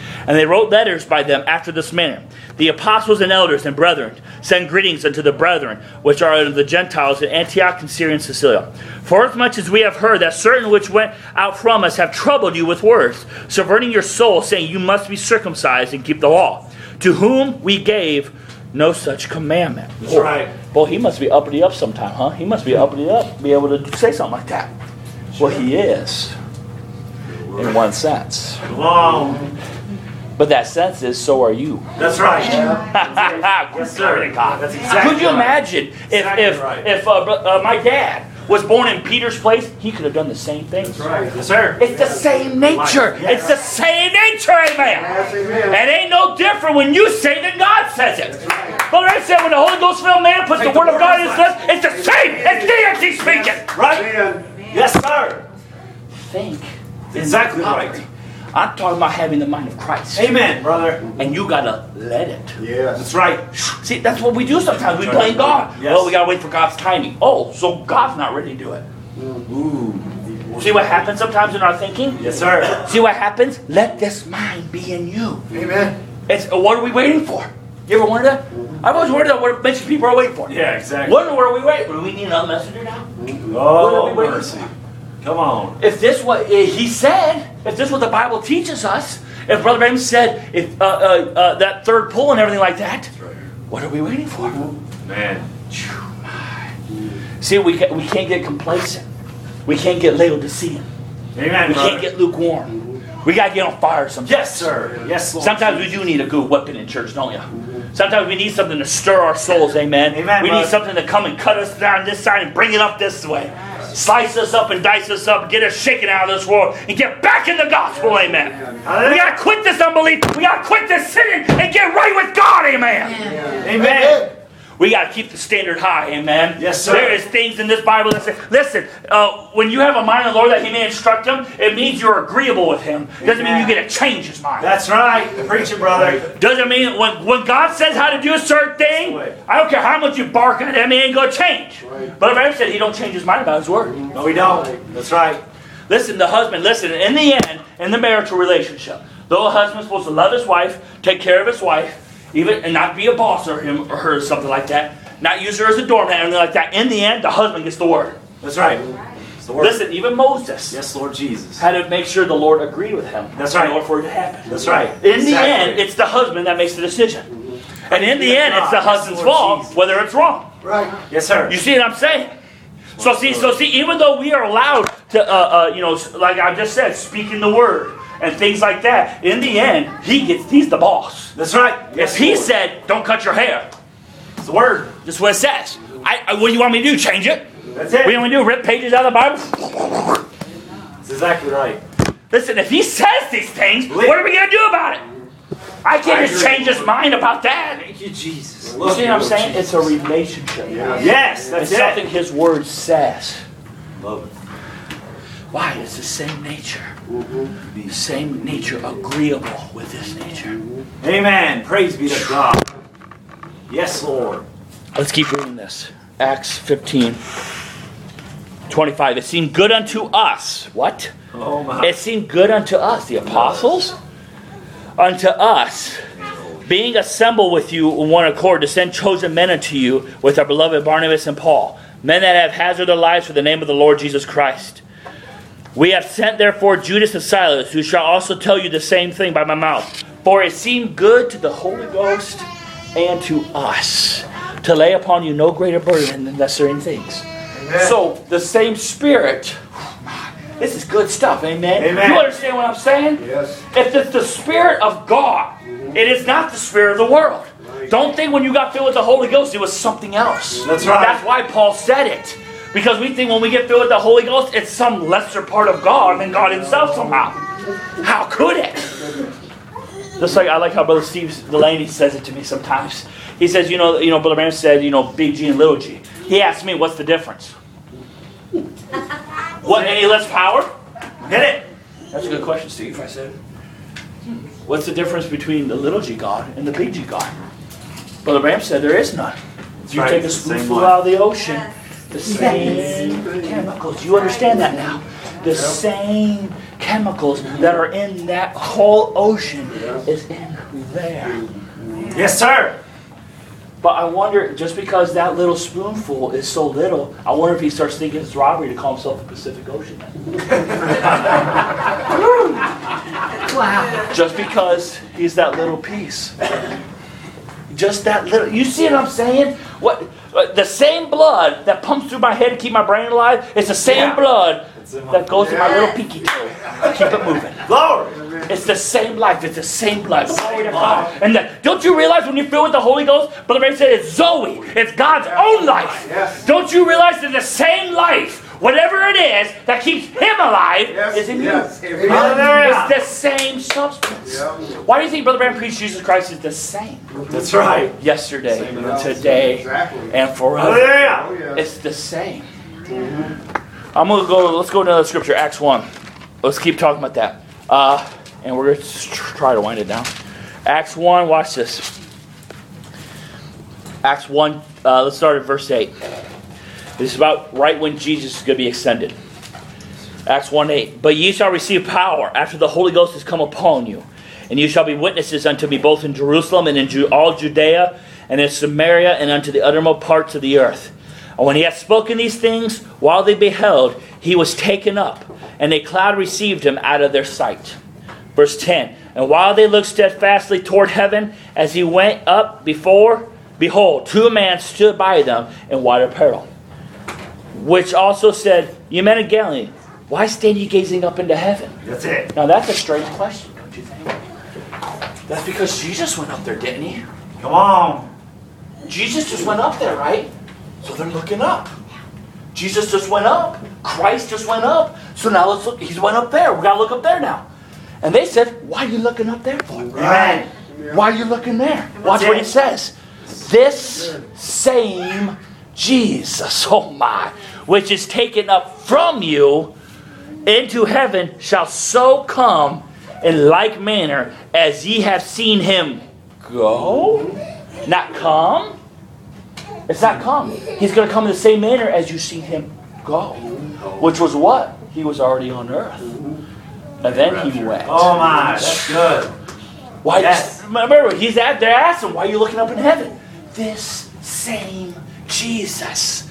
And they wrote letters by them after this manner. The apostles and elders and brethren send greetings unto the brethren which are of the Gentiles in Antioch and Syria and Cilicia. Forasmuch as we have heard that certain which went out from us have troubled you with words, subverting your soul, saying you must be circumcised and keep the law, to whom we gave no such commandment. That's right. Boy, he must be uppity up sometime, huh? He must be uppity up, be able to say something like that. Well, he is, in one sense. Come on. But that sense is, so are you. That's right. Yes, sir. That's exactly Could you right. imagine if my dad was born in Peter's place, he could have done the same thing. That's right. Yes, sir. It's the same nature. Yes. It's the same nature, amen. Yes, amen. It ain't no different when you say that God says it. But I said when the Holy Ghost filled man puts the Word of God in his lips, it's the same. It's deity speaking. Right? Amen. Yes, sir. Think. Exactly right. I'm talking about having the mind of Christ. Amen, brother. And you got to let it. Yes. That's right. See, that's what we do sometimes. We blame God. Yes. Well, we got to wait for God's timing. Oh, so God's not ready to do it. Ooh. See what happens sometimes in our thinking? Yes, sir. See what happens? Let this mind be in you. Amen. It's what are we waiting for? You ever wondered that? I've always wondered what a bunch of people are waiting for. Yeah, exactly. What are we waiting for? Do we need another messenger now? Oh, What are we waiting mercy. for? Come on. If this what he said, if this is what the Bible teaches us, if Brother Branham said if that third pull and everything like that, what are we waiting for? Man. See, we can't get complacent. We can't get Laodicean. Amen, We brother. can't get lukewarm. We got to get on fire sometimes. Yes, sir. Yes, Lord. Sometimes we do need a good weapon in church, don't you? Sometimes we need something to stir our souls, amen? Amen, We brother. need something to come and cut us down this side and bring it up this way. Slice us up and dice us up, get us shaken out of this world, and get back in the gospel, amen? We got to quit this unbelief. We got to quit this sinning and get right with God, amen? Amen. We got to keep the standard high, amen? Yes, sir. There is things in this Bible that say, listen, when you have a mind of the Lord that He may instruct Him, it means you're agreeable with Him. Doesn't mean you get to change His mind. That's right. Preach it, brother. Doesn't mean when God says how to do a certain thing, I don't care how much you bark at Him, He ain't going to change. But Abraham said He don't change His mind about His word. No, we don't. That's right. Listen, the husband, in the end, in the marital relationship, though a husband's supposed to love his wife, take care of his wife, even and not be a boss or him or her or something like that, not use her as a doormat or anything like that, in the end, the husband gets the word. That's right. It's the word. Listen, even Moses Yes, Lord Jesus. had to make sure the Lord agreed with him That's right. in order for it to happen. That's right. In the Exactly. end, it's the husband that makes the decision. And in the end, it's the Yes, husband's Lord fault Jesus. whether it's wrong. Right. Yes, sir. You see what I'm saying? So see, even though we are allowed to, like I just said, speaking the word and things like that, in the end, he's the boss. That's right. If he said, "Don't cut your hair," It's the word. that's what it says. What do you want me to do? Change it? That's What do you it. want me to do? Rip pages out of the Bible? That's exactly right. Listen, if he says these things, what are we going to do about it? I can't just change his mind about that. Thank you, Jesus. You see what I'm saying? It's a relationship. Yes, that's It's something it. his word says. Love it. Why? It's the same nature. The same nature agreeable with this nature. Amen. Praise be to God. Yes, Lord. Let's keep reading this. Acts 15, 25. It seemed good unto us. What? Oh, my. It seemed good unto us, the apostles, unto us, being assembled with you in one accord, to send chosen men unto you with our beloved Barnabas and Paul, men that have hazarded their lives for the name of the Lord Jesus Christ. We have sent therefore Judas and Silas, who shall also tell you the same thing by my mouth. For it seemed good to the Holy Ghost and to us to lay upon you no greater burden than necessary things. Amen. So the same Spirit. This is good stuff, amen? Amen. You understand what I'm saying? Yes. If it's the Spirit of God, it is not the spirit of the world. Don't think when you got filled with the Holy Ghost, it was something else. That's right. That's why Paul said it. Because we think when we get filled with the Holy Ghost, it's some lesser part of God than God himself somehow. How could it? Just like I like how Brother Steve Delaney says it to me sometimes. He says, you know, Brother Branham said, big G and little g. He asked me, what's the difference? What, any less power? Hit it. That's a good question, Steve. I said, what's the difference between the little g God and the big G God? Brother Branham said there is none. If you right, take a it's the same spoonful one. out of the ocean, the same chemicals. You understand that now? The same chemicals that are in that whole ocean is in there. Yes, sir. But I wonder, just because that little spoonful is so little, I wonder if he starts thinking it's robbery to call himself the Pacific Ocean. Wow. Just because he's that little piece. Just that little. You see what I'm saying? What the same blood that pumps through my head to keep my brain alive, it's the same blood that goes to my little pinky toe to keep it moving. Glory. It's the same life. It's the same blood. Glory to God. And don't you realize when you're filled with the Holy Ghost, Brother Ray said it's Zoe. It's God's own life. Yes. Don't you realize that the same life, whatever it is that keeps him alive, is in you? Yes. Hallelujah. It's the same substance. Yeah. Why do you think Brother Branham preached Jesus Christ is the same? That's right. Yesterday, Same today, Exactly. and forever. Hallelujah. Oh, yes. It's the same. Let's go to another scripture, Acts 1. Let's keep talking about that. And we're going to try to wind it down. Acts 1, watch this. Acts 1, let's start at verse 8. This is about right when Jesus is going to be ascended. Acts 1:8. But ye shall receive power after the Holy Ghost is come upon you. And you shall be witnesses unto me both in Jerusalem and in all Judea and in Samaria and unto the uttermost parts of the earth. And when he had spoken these things, while they beheld, he was taken up, and a cloud received him out of their sight. Verse 10. And while they looked steadfastly toward heaven, as he went up before, behold, two men stood by them in white apparel, which also said, Ye men of Galilee, why stand ye gazing up into heaven? That's it. Now that's a strange question, don't you think? That's because Jesus went up there, didn't he? Come on. Jesus just went up there, right? So they're looking up. Jesus just went up. Christ just went up. So now let's look. He's went up there. We got to look up there now. And they said, why are you looking up there for? Amen. Why are you looking there? Watch what he says. This same Jesus, oh my, which is taken up from you into heaven, shall so come in like manner as ye have seen him go. Not come. It's not come. He's going to come in the same manner as you've seen him go. Which was what? He was already on earth. And then he went. Oh my, that's good. Why? Yes. Remember, he's out there asking, why are you looking up in heaven? This same Jesus.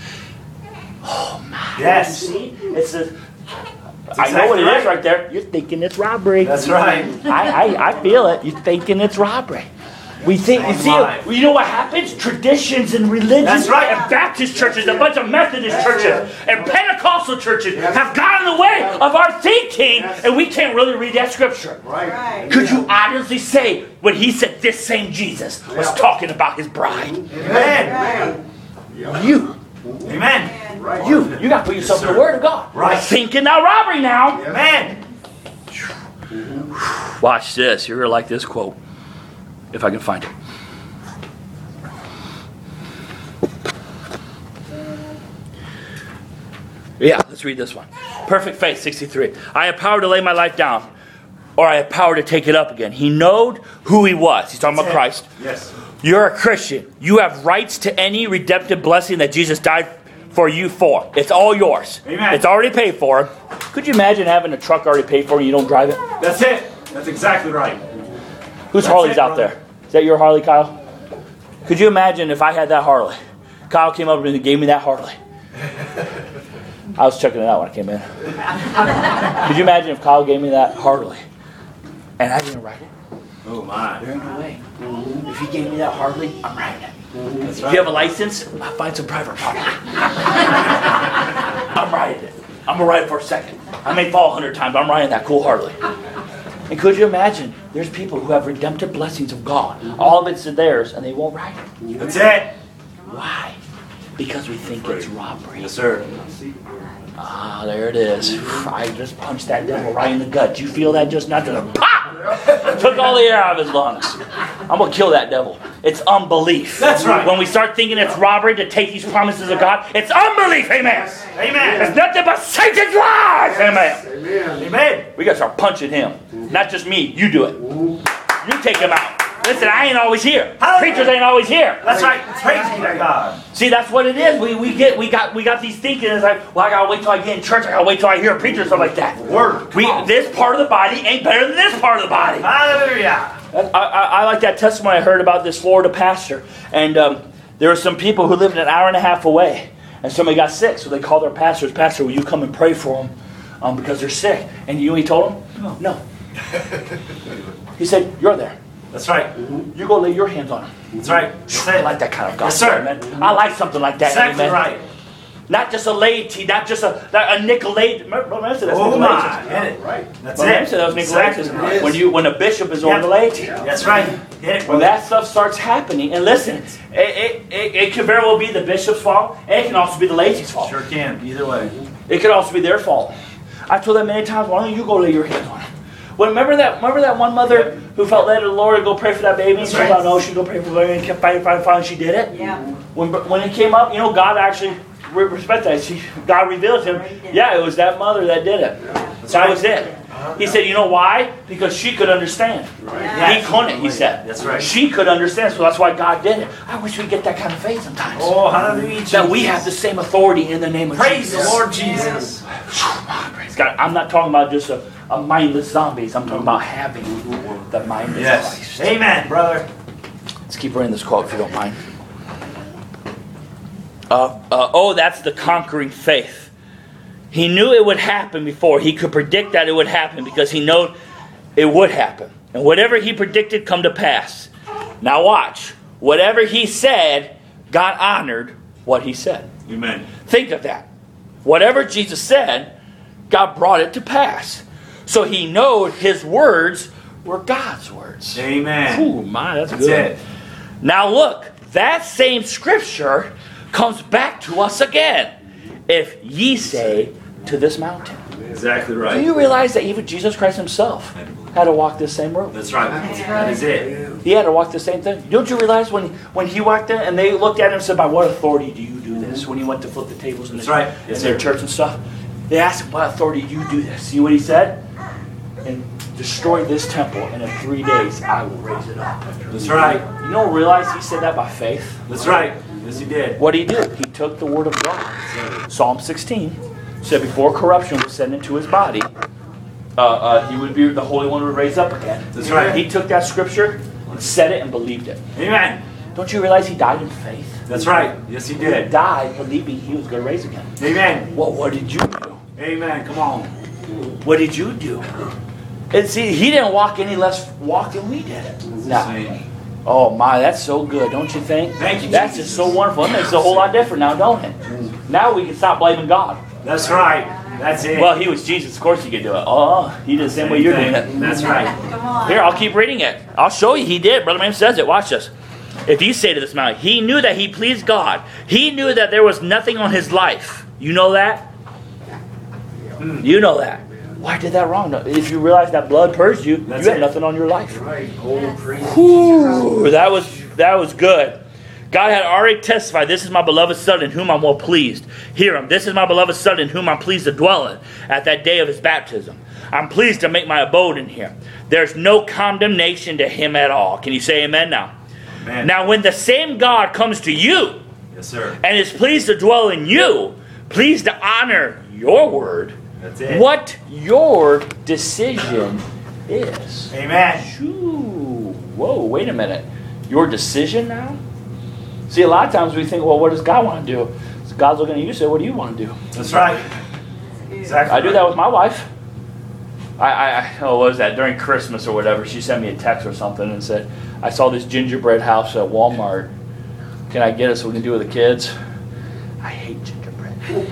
Oh my. Yes. You see? It's a... I know what it is right there. You're thinking it's robbery. That's right. I feel it. You're thinking it's robbery. We think, you see, you know what happens? Traditions and religions. That's right. And Baptist churches, a bunch of Methodist churches, and Pentecostal churches have gotten in the way of our thinking, and we can't really read that scripture. Right. Could you honestly say when he said this same Jesus was talking about his bride? Amen. You. Amen. You got to put yourself in the Word of God. Right. Thinking not robbery now. Amen. Watch this. You're going to like this quote. If I can find it. Yeah, let's read this one. Perfect Faith 63. I have power to lay my life down, or I have power to take it up again. He knowed who he was. He's talking about Christ. Yes. You're a Christian. You have rights to any redemptive blessing that Jesus died for you for. It's all yours. Amen. It's already paid for. Could you imagine having a truck already paid for and you don't drive it? That's it. That's exactly right. Whose That's Harley's it, out brother. there? Is that your Harley, Kyle? Could you imagine if I had that Harley? Kyle came up and gave me that Harley. I was checking it out when I came in. Could you imagine if Kyle gave me that Harley and I didn't ride it? Oh my. There ain't no way. If he gave me that Harley, I'm riding it. That's If you have a license, I'll find some private property. I'm riding it. I'm going to ride it for a second. I may fall 100 times, but I'm riding that cool Harley. And could you imagine, there's people who have redemptive blessings of God. All of it's theirs, and they won't ride it. That's it. Why? Because we think it's robbery. Yes, sir. Ah, there it is. I just punched that devil right in the gut. Do you feel that just now? Just pop! Took all the air out of his lungs. I'm going to kill that devil. It's unbelief. That's right. When we start thinking it's robbery to take these promises of God, it's unbelief. Amen. Amen. It's nothing but Satan's lies. Amen. Amen. Amen. We got to start punching him. Not just me. You do it. You take him out. Listen, I ain't always here. Hallelujah. Preachers ain't always here. That's right. Praise be to God. See, that's what it is. We got these thinking. It's like, well, I gotta wait till I get in church. I gotta wait till I hear a preacher or something like that. Word. Come on. This part of the body ain't better than this part of the body. Hallelujah. I like that testimony I heard about this Florida pastor. And there were some people who lived an hour and a half away. And somebody got sick. So they called their pastor. Pastor, will you come and pray for them? Because they're sick. And you know what he told them? No. He said, you're there. That's right. You go lay your hands on them. That's right. I like that kind of Yes, gospel, sir. man. I like something like that. Exactly amen. right. Not just a laity, not just a Nicolaitan. Remember, that's Oh my. Nicolaitans. Hit it. Right. That's Well, it. said that was Exactly Nicolaitans. right. When a bishop is over the laity. That's right. Hit it. When that stuff starts happening, and listen, it could very well be the bishop's fault, and it can also be the laity's fault. Sure can. Either way. It could also be their fault. I told them many times, why don't you go lay your hands on him? Well, remember that one mother who felt led of the Lord to go pray for that baby? And she thought, no, she'd go pray for the baby, and kept fighting, and she did it? Yeah. When it came up, God actually respected that. God revealed to him, yeah, it was that mother that did it. That was it. He said, you know why? Because she could understand. Right. He couldn't, he said. That's right. She could understand, so that's why God did it. I wish we'd get that kind of faith sometimes. Oh, hallelujah. That we have the same authority in the name of Praise Jesus. the Lord Jesus. Praise God. I'm not talking about just a mindless zombies. I'm talking about having the mind of Christ. Amen, brother. Let's keep reading this quote if you don't mind. That's the conquering faith. He knew it would happen before. He could predict that it would happen because he knew it would happen. And whatever he predicted come to pass. Now watch. Whatever he said, God honored what he said. Amen. Think of that. Whatever Jesus said, God brought it to pass. So he knew his words were God's words. Amen. Ooh, my, that's good. That's it. Now look, that same scripture comes back to us again. If ye say to this mountain. Exactly Do right. you realize that even Jesus Christ himself had to walk this same road? That's right. That is it. He had to walk the same thing. Don't you realize when he walked in and they looked at him and said, by what authority do you do this? When he went to flip the tables in, That's right. in Yes, their sir. church and stuff. They asked him, what authority do you do this? See what he said? And destroy this temple, and in 3 days I will raise it up. That's right. You don't realize he said that by faith? That's right. Yes, he did. What did he do? He took the word of God. Psalm 16 said before corruption was sent into his body, he would be the Holy One would raise up again. That's right. He took that scripture and said it and believed it. Amen. Don't you realize he died in faith? That's right. Yes, he He did. died believing he was going to raise again. Amen. Well, what did you do? Amen. Come on. What did you do? And see, he didn't walk any less walk than we did. No. Oh my, that's so good, don't you think? Thank you, That's Jesus. just so wonderful. It makes it a whole lot different now, don't it? Now we can stop blaming God. That's right. That's it. Well, he was Jesus. Of course he could do it. Oh, he did the same way you're doing it. That's right. Come on. Here, I'll keep reading it. I'll show you he did. Brother Branham says it. Watch this. If you say to this mountain, he knew that he pleased God. He knew that there was nothing on his life. You know that? You know that. Why did that wrong? If you realize that blood purged you, That's you had it. nothing on your life. Right. Oh, praise. Ooh, that was good. God had already testified, this is my beloved Son in whom I'm well pleased. Hear him. This is my beloved Son in whom I'm pleased to dwell in at that day of his baptism. I'm pleased to make my abode in him. There's no condemnation to him at all. Can you say amen now? Amen. Now when the same God comes to you Yes, sir. and is pleased to dwell in you, pleased to honor your word, That's it. what your decision is. Amen. Shoo. Whoa, wait a minute. Your decision now? See, a lot of times we think, well, what does God want to do? So God's looking at you and say, what do you want to do? That's right. Exactly. I do that with my wife. What was that? During Christmas or whatever, she sent me a text or something and said, I saw this gingerbread house at Walmart. Can I get it so we can do it with the kids? I hate gingerbread.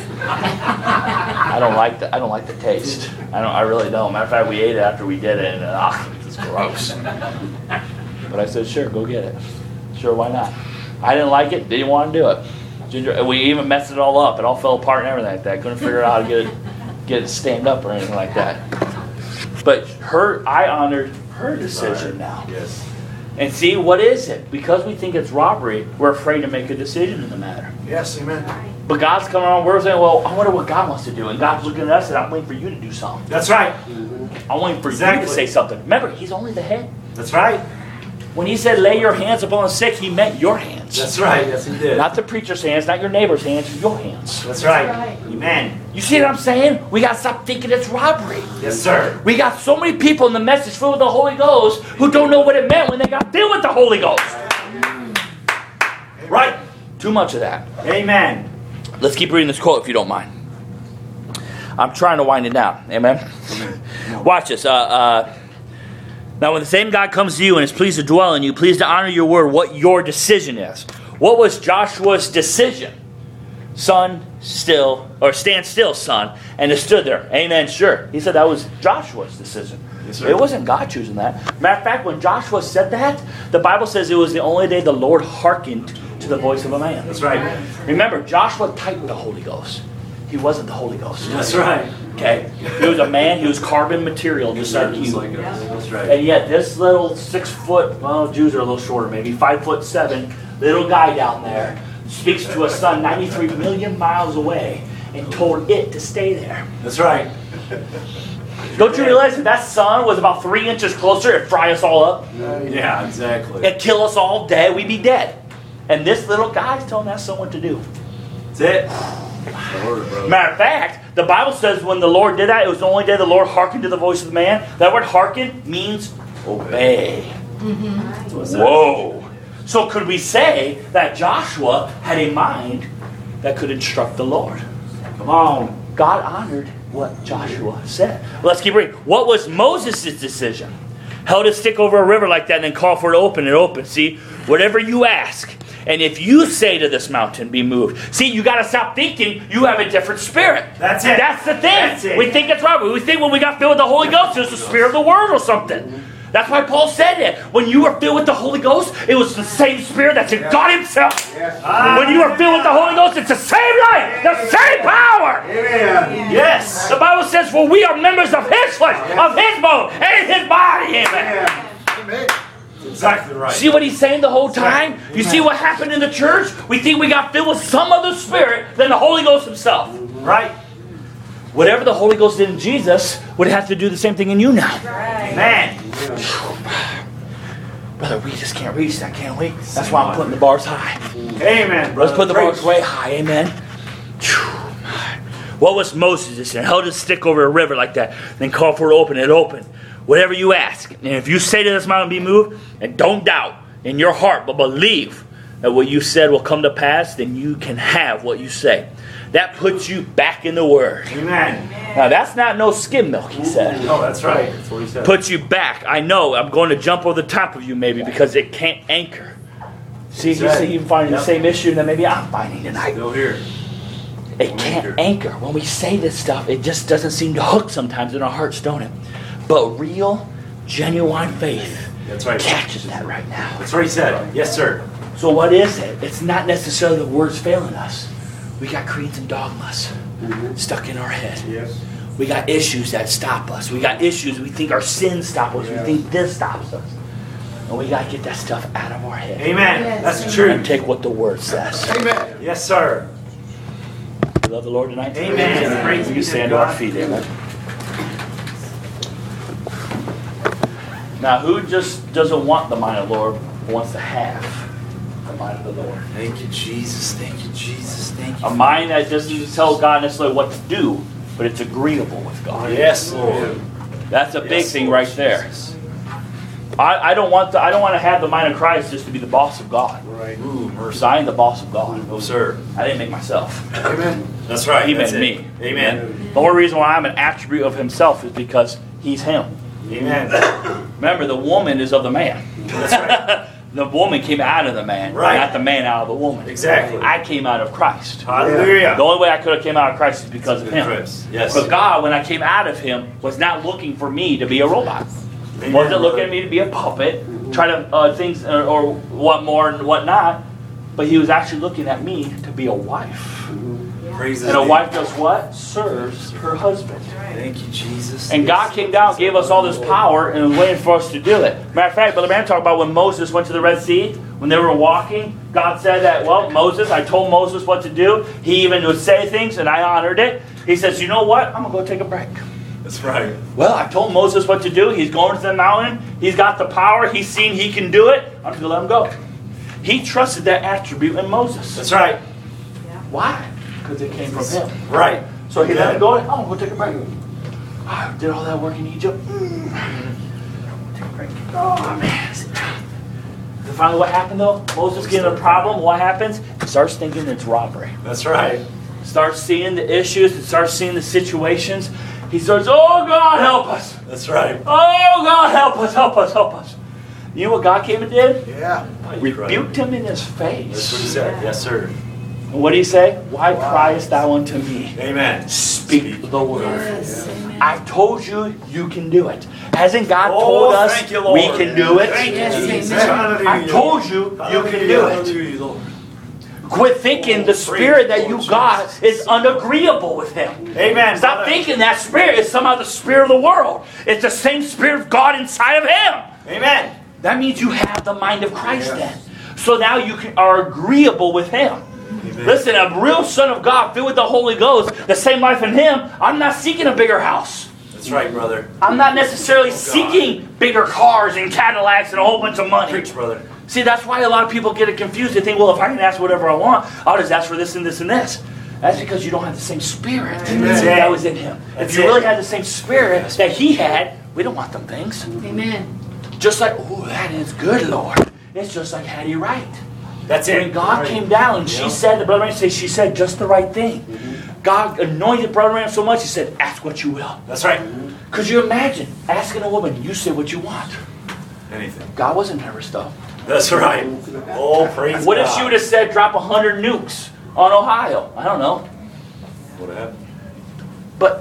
I don't like the taste. I really don't. Matter of fact, we ate it after we did it, and it's gross. But I said, sure, go get it. Sure, why not? I didn't like it. Didn't want to do it. We even messed it all up. It all fell apart and everything like that. Couldn't figure out how to get it stand up or anything like that. But I honored her decision now. Yes. And see, what is it? Because we think it's robbery, we're afraid to make a decision in the matter. Yes, amen. But God's coming around, we're saying, well, I wonder what God wants to do. And God's looking at us and I'm waiting for you to do something. That's right. I'm waiting for you Exactly. to say something. Remember, He's only the head. That's right. When he said lay your hands upon the sick, he meant your hands. That's right. Yes, he did. Not the preacher's hands, not your neighbor's hands, your hands. That's right. Amen. You see what I'm saying? We got to stop thinking it's robbery. Yes, sir. We got so many people in the message filled with the Holy Ghost who don't know what it meant when they got filled with the Holy Ghost. Right. Too much of that. Amen. Let's keep reading this quote if you don't mind. I'm trying to wind it down. Amen? Watch this. Now when the same God comes to you and is pleased to dwell in you, pleased to honor your word, what your decision is. What was Joshua's decision? Stand still, son. And it stood there. Amen, sure. He said that was Joshua's decision. Yes, sir. It wasn't God choosing that. Matter of fact, when Joshua said that, the Bible says it was the only day the Lord hearkened to the voice of a man. That's right. Remember, Joshua typed the Holy Ghost. He wasn't the Holy Ghost. That's right. Okay? He was a man, he was carbon material, just like you. That's right. And yet this little 6 foot, well, Jews are a little shorter, maybe 5'7", little guy down there speaks to a sun 93 million miles away and told it to stay there. That's right. Don't you realize if that sun was about 3 inches closer, it'd fry us all up? Yeah, exactly. It'd kill us all dead, we'd be dead. And this little guy's telling that son what to do. That's it. Matter of fact, the Bible says when the Lord did that, it was the only day the Lord hearkened to the voice of the man. That word hearken means obey. Whoa. So could we say that Joshua had a mind that could instruct the Lord? Come on. God honored what Joshua said. Let's keep reading. What was Moses' decision? Held a stick over a river like that and then call for it to open. It opens. See, whatever you ask. And if you say to this mountain, be moved. See, you got to stop thinking you have a different spirit. That's it. That's the thing. That's it. We think it's right. We think when we got filled with the Holy Ghost, it was the spirit of the word or something. That's why Paul said it. When you were filled with the Holy Ghost, it was the same spirit that's in God himself. When you are filled with the Holy Ghost, it's the same life, the same power. Amen. Yes. The Bible says, for we are members of his flesh, of his bone, and his body. Amen. Amen. Exactly right. See what he's saying the whole time? You see what happened in the church? We think we got filled with some other spirit than the Holy Ghost himself. Right. Whatever the Holy Ghost did in Jesus would have to do the same thing in you now. Amen. Brother, we just can't reach that, can we? That's why I'm putting the bars high. Amen. Let's put the Praise. bars way high. Amen. What was Moses? He held his stick over a river like that, then called for it to open. It opened. Whatever you ask. And if you say to this mountain, be moved, and don't doubt in your heart, but believe that what you said will come to pass, then you can have what you say. That puts you back in the Word. Amen. Now, that's not no skim milk, he said. No, that's right. That's what he said. Puts you back. I know, I'm going to jump over the top of you maybe because it can't anchor. See, you see, you're finding the same issue that maybe I'm finding tonight. Still here. It can't anchor. When we say this stuff, it just doesn't seem to hook sometimes in our hearts, don't it? But real, genuine faith That's right. catches that right now. That's what he said. Yes, sir. So what is it? It's not necessarily the words failing us. We got creeds and dogmas stuck in our head. Yes. We got issues that stop us. We got issues. We think our sins stop us. We think this stops us. And we got to get that stuff out of our head. Amen. Yes, That's amen. true. And take what the Word says. Amen. Yes, sir. We love the Lord tonight. Amen. Praise We be can to stand to our God. feet. Amen. Now, who just doesn't want the mind of the Lord, but wants to have the mind of the Lord? Thank you, Jesus. Thank you, Jesus. Thank you. A mind that doesn't tell God necessarily what to do, but it's agreeable with God. Yes, Lord. That's a big Yes, thing Lord right there. Jesus. I don't want to have the mind of Christ just to be the boss of God. Right. Ooh, mercy. Because I am the boss of God. No, sir. I didn't make myself. Amen. That's right. He That's made it. me. Amen. The only reason why I'm an attribute of himself is because he's him. Amen. Remember, the woman is of the man. That's right. The woman came out of the man, Right. not the man out of the woman. Exactly. I came out of Christ. Hallelujah. The only way I could have came out of Christ is because of him. Chris. Yes. But God, when I came out of him, was not looking for me to be a robot. Amen. Wasn't looking at me to be a puppet, try to things or what more and what not. But he was actually looking at me to be a wife. Praise His And a name. wife does what? Serves her husband. Thank you, Jesus. And God came down, gave us all this power, and was waiting for us to do it. Matter of fact, Brother Branham talked about when Moses went to the Red Sea, when they were walking, God said that, well, Moses, I told Moses what to do. He even would say things, and I honored it. He says, you know what? I'm going to go take a break. That's right. Well, I told Moses what to do. He's going to the mountain. He's got the power. He's seen he can do it. I'm just going to let him go. He trusted that attribute in Moses. That's right. Why? Because it came from him. Right. So he let him go. Oh, we'll take a break. I did all that work in Egypt. Take a break. Oh, man. And finally, what happened though? Moses getting a problem. What happens? He starts thinking it's robbery. That's right. Starts seeing the issues. And starts seeing the situations. He starts, oh God, help us. That's right. Oh God, help us, help us, help us. You know what God came and did? Yeah. Rebuked him in his face. That's what he said. Yes, sir. And what did he say? Why criest thou unto me? Amen. Speak the word. Yes, amen. I've told you, you can do it. Hasn't God told us thank you, Lord. we can do it? Thank you, Yes, Jesus. amen. Hallelujah. I've told you, you can do it. Hallelujah, Lord. Quit thinking the spirit that you got is unagreeable with him. Amen. Stop thinking that spirit is somehow the spirit of the world. It's the same spirit of God inside of him. Amen. That means you have the mind of Christ then. So now you are agreeable with him. Amen. Listen, a real son of God filled with the Holy Ghost, the same life in him, I'm not seeking a bigger house. That's right, brother. I'm not necessarily seeking bigger cars and Cadillacs and a whole bunch of money. Preach, brother. See, that's why a lot of people get it confused. They think, well, if I can ask whatever I want, I'll just ask for this and this and this. That's because you don't have the same spirit that was in him. That's If you it. really had the same spirit that he had, we don't want them things. Amen. Just like, oh, that is good, Lord. It's just like Hattie Wright. That's When it. God came down and she said, the Brother Ram said, she said just the right thing. God anointed Brother Ram so much, he said, ask what you will. That's right. Could you imagine asking a woman, you say what you want? Anything. God wasn't never stuff. That's right. Oh, praise What if God. she would have said, drop 100 nukes on Ohio? I don't know. What happened? But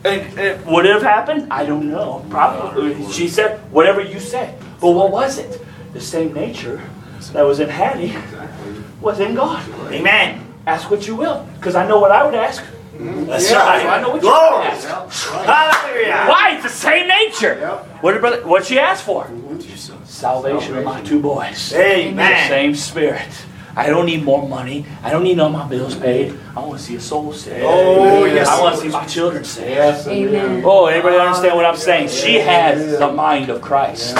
would it have happened? I don't know. Probably. She said, whatever you say. But what was it? The same nature that was in Hattie was in God. Amen. Ask what you will. Because I know what I would ask. That's So right. I know what you Glory. would ask. Hallelujah. Why? It's the same nature. What she asked for? Salvation of my two boys. The Amen. same spirit. I don't need more money. I don't need all my bills paid. I want to see a soul saved. Oh, yes. I want to see my children saved. Amen. Oh, anybody understand what I'm saying? She has the mind of Christ.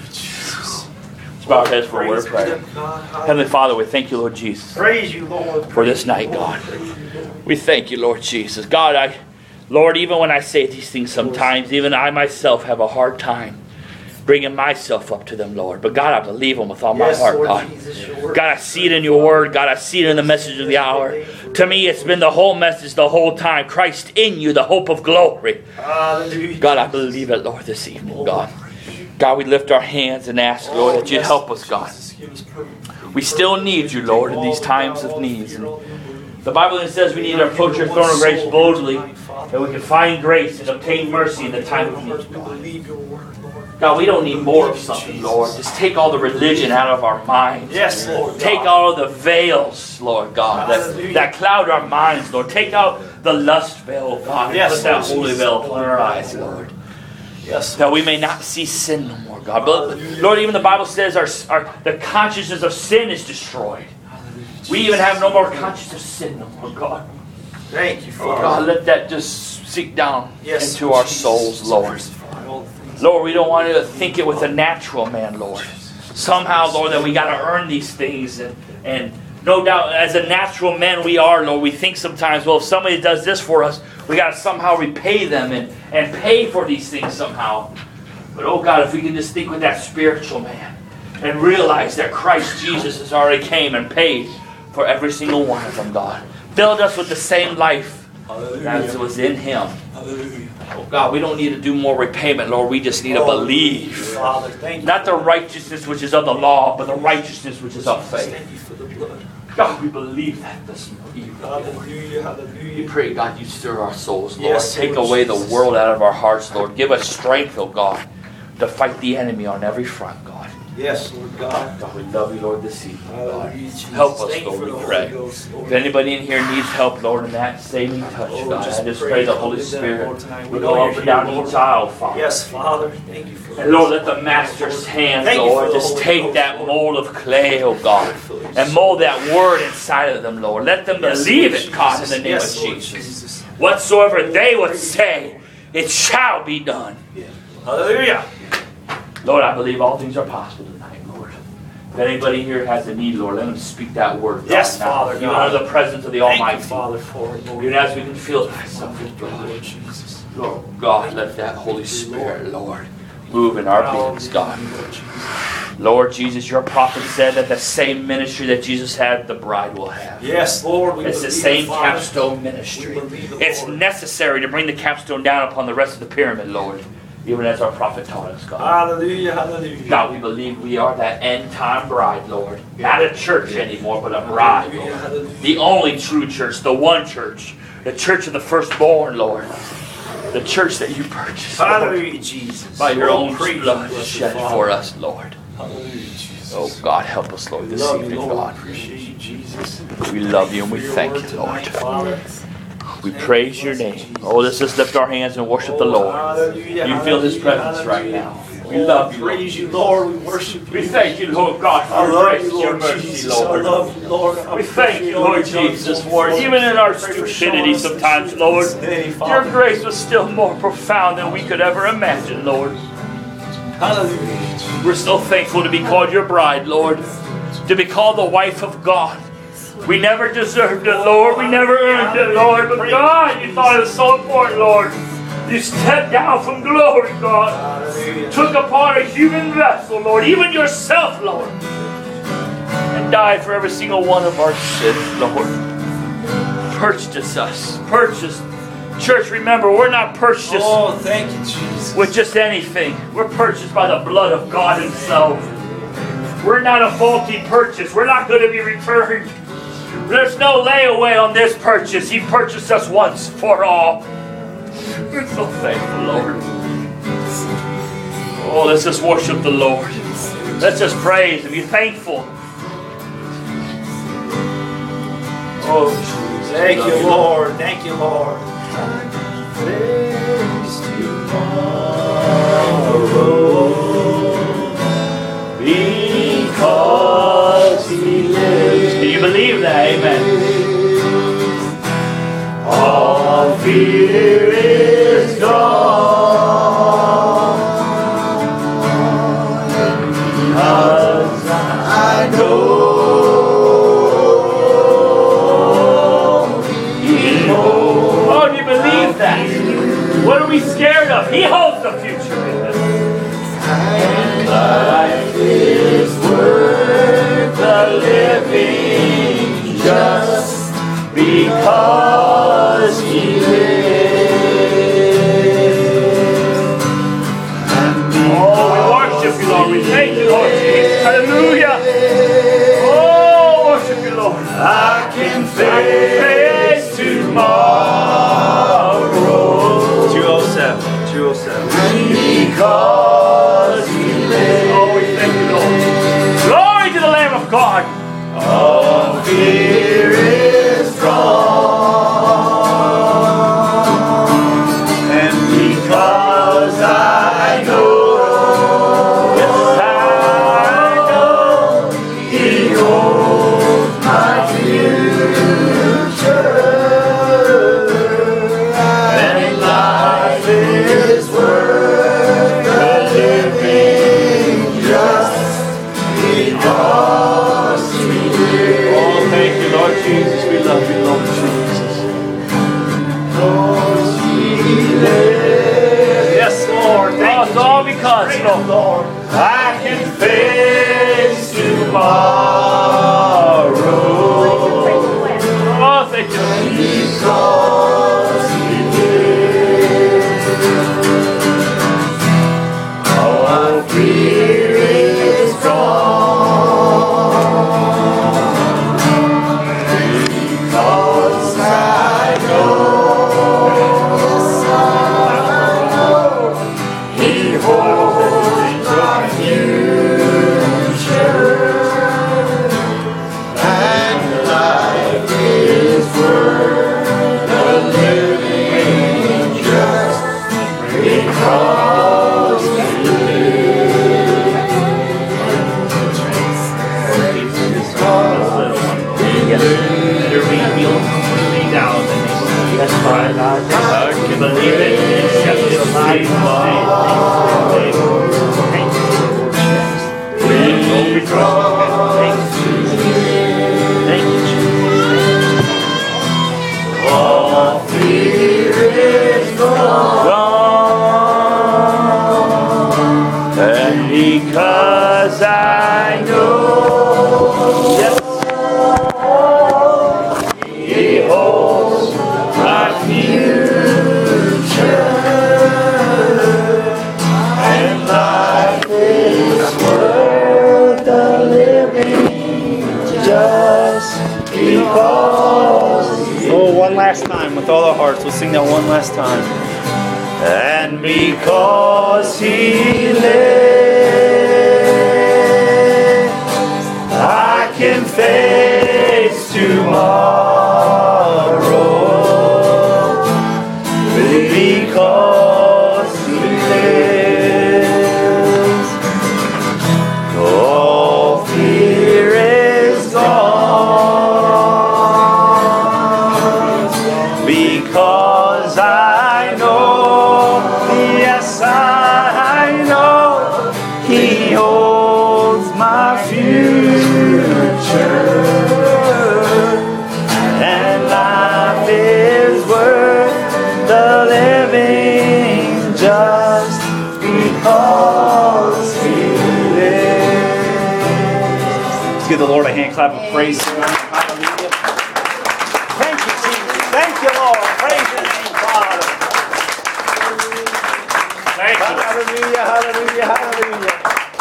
Let's bow our heads for a word of prayer. Heavenly Father, we thank you, Lord Jesus, Praise you, Lord. for this night, God. We thank you, Lord Jesus. God, Lord, even when I say these things sometimes, even I myself have a hard time bringing myself up to them, Lord. But God, I believe them with all my Yes, heart, Lord God. Jesus, your word. God, I see it in your word. God, I see it in the message of the hour. To me, it's been the whole message the whole time. Christ in you, the hope of glory. Hallelujah. God, I believe it, Lord, this evening, God. God, we lift our hands and ask, Lord, that you'd help us, God. We still need you, Lord, in these times of needs. And the Bible says we need to approach your throne of grace boldly, that we can find grace and obtain mercy in the time of need. God, we don't need more of something, Lord. Just take all the religion out of our minds. Yes, Lord. Take all of the veils, Lord God, that cloud our minds, Lord. Take out the lust veil, God, and Yes, put that Lord holy Jesus. veil upon our eyes, Lord. Yes. That we may not see sin no more, God. But Lord, even the Bible says the consciousness of sin is destroyed. We even have no more consciousness of sin no more, God. Thank you, Father. God, let that just sink down Yes, into our Jesus. souls, Lord. Lord, we don't want to think it with a natural man, Lord. Somehow, Lord, that we got to earn these things. And no doubt, as a natural man we are, Lord, we think sometimes, well, if somebody does this for us, we got to somehow repay them and pay for these things somehow. But, oh God, if we can just think with that spiritual man and realize that Christ Jesus has already came and paid for every single one of them, God. Filled us with the same life as was in Him. Hallelujah. Oh God, we don't need to do more repayment, Lord. We just need to believe. Father, thank you. Not the righteousness which is of the law, but the righteousness which is of faith. Thank you for the blood. God, we believe that this evening. Hallelujah. We Hallelujah. pray, God, you stir our souls, Lord. Yes, Take Lord away the Jesus. world out of our hearts, Lord. Give us strength, oh God, to fight the enemy on every front, God. Yes, Lord God. God, we love you, Lord, this evening, God. Hallelujah, Jesus. Help us, Thank you Lord, for we the pray. Holy Ghost, Lord. If anybody in here needs help, Lord, in that saving touch, Oh, God, I just pray the Holy Spirit tonight. will go up and down each aisle, Father. Yes, Father. Thank you for And Lord, let the Master's hands, Thank you for Lord, the just Holy take Ghost, that Lord. mold of clay, oh God, and mold that word inside of them, Lord. Let them Yes, believe Lord it, God, in Jesus. the name Yes, of Lord Jesus. Jesus. Whatsoever they would say, It shall be done. Hallelujah. Lord, I believe all things are possible tonight, Lord. If anybody here has a need, Lord, let them speak that word. Yes, now. Father Even God. under the presence of the Thank Almighty. you, Father, for it, Lord. Even as we can feel myself, Lord Jesus. Lord God, let that Holy Spirit, Lord, move in our beings, God. Lord Jesus, your prophet said that the same ministry that Jesus had, the bride will have. Yes, Lord. We It's the believe same it, Father. capstone ministry. We believe it, It's Lord. necessary to bring the capstone down upon the rest of the pyramid, Lord, even as our prophet taught us, God. Hallelujah, hallelujah. God, we believe we are that end-time bride, Lord. Not a church anymore, but a bride, Lord. The only true church, the one church, the church of the firstborn, Lord. The church that you purchased, Lord, Hallelujah, Jesus. by your own Praise blood you, blessed shed Father. for us, Lord. Hallelujah, Jesus. Oh, God, help us, Lord, this Love you, evening, Lord. God. Appreciate you, Jesus. We love you and we For your thank word you, tonight, Lord. Father. Yes. We praise your name. Oh, let's just lift our hands and worship the Lord. Hallelujah, You feel His hallelujah, presence right hallelujah. now. We love you, Lord. Praise you, Lord. We worship you. We thank you, Lord God, I for your love grace you, and your Lord mercy, Jesus. I Lord. love you, Lord. I We thank appreciate you, all Lord you've done Jesus, for for us. even in our Pray for stupidity showing us the sometimes, truth Lord, this day, your Father. grace was still more profound than we could ever imagine, Lord. Hallelujah. We're so thankful to be called your bride, Lord, to be called the wife of God. We never deserved it, Lord. We never earned it, Lord. But God, you thought it was so important, Lord. You stepped down from glory, God. Hallelujah. Took upon a human vessel, Lord, even yourself, Lord, and died for every single one of our sins, Lord. Purchased us. Purchased. Church, remember, we're not purchased Oh, thank you, Jesus. with just anything. We're purchased by the blood of God Himself. We're not a faulty purchase. We're not going to be returned. There's no layaway on this purchase. He purchased us once for all. We're so thankful, Lord. Oh, let's just worship the Lord. Let's just praise and be thankful. Oh, Jesus. Thank you, Lord. Thank you, Lord. Because He lives. Do you believe that? Amen. All fear is gone. Because I know He holds. Oh, do you believe that? What are we scared of? He holds the future. Life is worth the living just because He lives. Oh, we worship you, Lord. We thank you, Lord Jesus. Hallelujah. Oh, worship you, Lord. I can face tomorrow. 207. 207. Because He lives. Oh, we thank you, Lord. Glory to the Lamb of God. All fear is gone. And because I know, yes, I know He holds my future. And life is worth the living just because He lives. Oh, thank you, Lord Jesus. We love you, Lord Jesus. Because He lives. Yes, Lord. Oh, Thank it's you, all Jesus. because, Praise you, Lord. I can face tomorrow. Oh, thank you. Because He lives. All fear is gone. Because I know He holds my future, and life is worth just because. Oh, one last time with all our hearts. We'll sing that one last time. And because He lives, I can face tomorrow. Because He lives, all fear is gone. Because I know, yes I know, He holds my future. And life is worth the living just because He lives. Let's give the Lord a hand clap of praise. Hallelujah. Thank you, Jesus. Thank you, Lord. Praise your name, Father. Thank you. Hallelujah, hallelujah, hallelujah.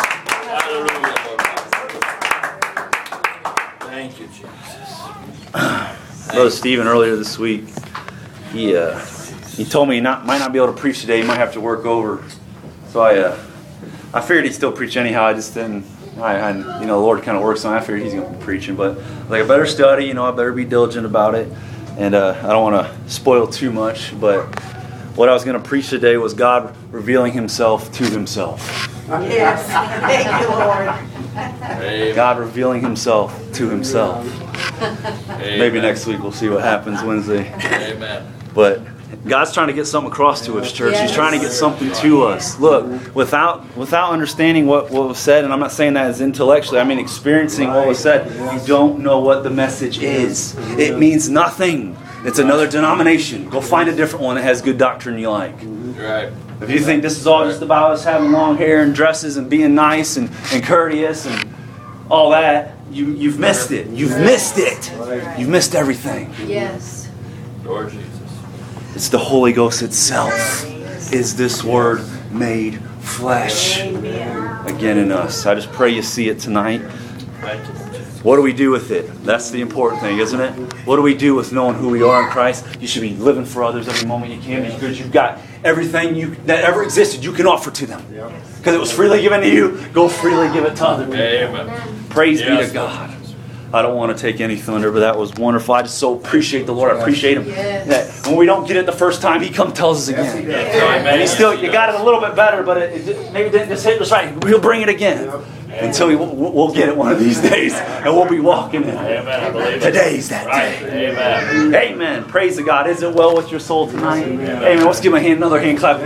Hallelujah, Lord. Thank you, Jesus. Brother Stephen earlier this week, he told me he might not be able to preach today. He might have to work over. So I figured he'd still preach anyhow. I just didn't. The Lord kind of works on it. I figured he's going to be preaching, but I better study. I better be diligent about it, and I don't want to spoil too much. But what I was going to preach today was God revealing Himself to Himself. Yes. Thank you, Lord. Amen. God revealing Himself to Himself. Amen. Maybe next week we'll see what happens Wednesday. Amen. But God's trying to get something across to us, church. He's trying to get something to us. Look, without understanding what was said, and I'm not saying that as intellectually, I mean experiencing what was said, you don't know what the message is. It means nothing. It's another denomination. Go find a different one that has good doctrine you like. Right. If you think this is all just about us having long hair and dresses and being nice and courteous and all that, you've missed it. You've missed it. You've missed everything. Yes. Lord Jesus. It's the Holy Ghost itself. Is this Word made flesh again in us? I just pray you see it tonight. Thank you. What do we do with it? That's the important thing, isn't it? What do we do with knowing who we are in Christ? You should be living for others every moment you can, because you've got everything that ever existed you can offer to them. Because it was freely given to you. Go freely give it to other people. Amen. Praise be to God. I don't want to take any thunder, but that was wonderful. I just so appreciate the Lord. I appreciate Him. That when we don't get it the first time, He comes tells us again. And He still, you got it a little bit better, but it maybe didn't just hit us right. He'll bring it again until we'll get it one of these days, and we'll be walking in it. Amen. I believe it. Today's that day. Amen. Amen. Praise to God. Is it well with your soul tonight? Amen. Let's give Him another hand clap.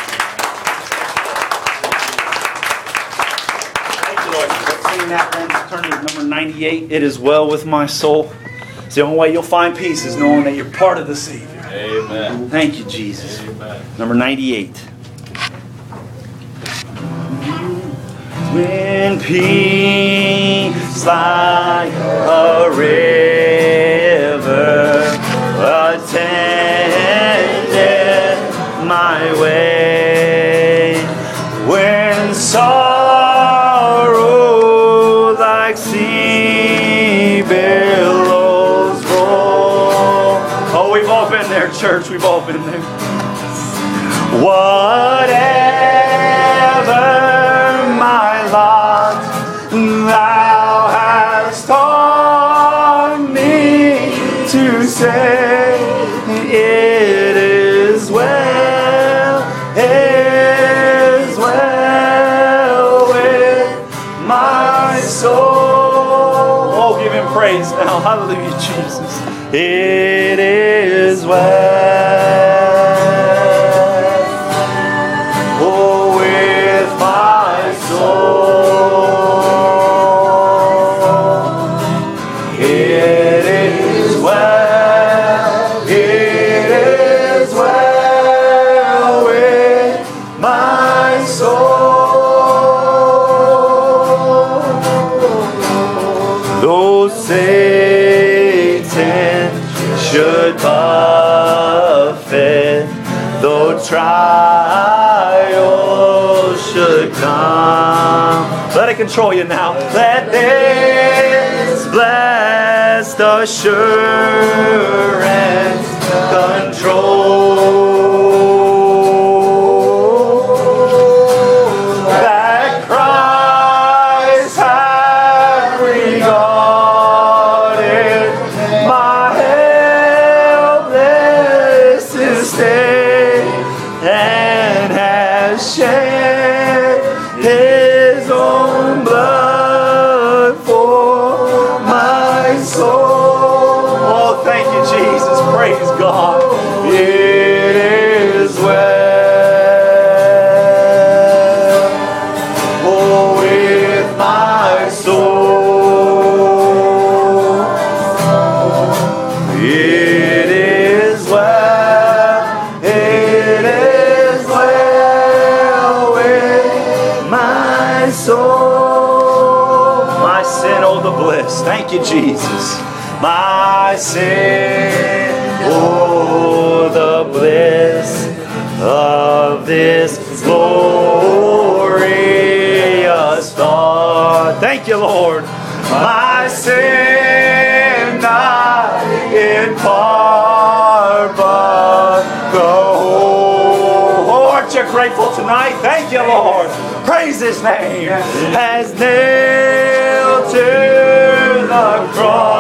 That then, turn to number 98. It is well with my soul. It's the only way you'll find peace is knowing that you're part of the Savior. Amen. Thank you, Jesus. Amen. Number 98. When peace like a river attended my way, when sorrow like sea billows roll. Oh, we've all been there, church. We've all been there. Whatever my lot, Thou hast taught me to say, it is well, it is well with my soul. Oh, give Him praise now. Hallelujah, Jesus. It is well. Oh, with my soul. It is well. It is well with my soul. Though Satan should buffet, though trials should come, let it control you now. Let this bless blessed assurance, control, that Christ hath regarded my helpless estate and has shed His own blood for my soul. Oh, thank you, Jesus. Praise God. It is well, oh, with my soul. It is well, it is well with my soul. My sin, oh, the bliss. Thank you, Jesus. My sin, oh, the bliss of this glorious thought. Thank you, Lord. My sin, not in part, but the whole. Oh, aren't you grateful tonight? Thank you, Lord. Praise His name. Has nailed to the cross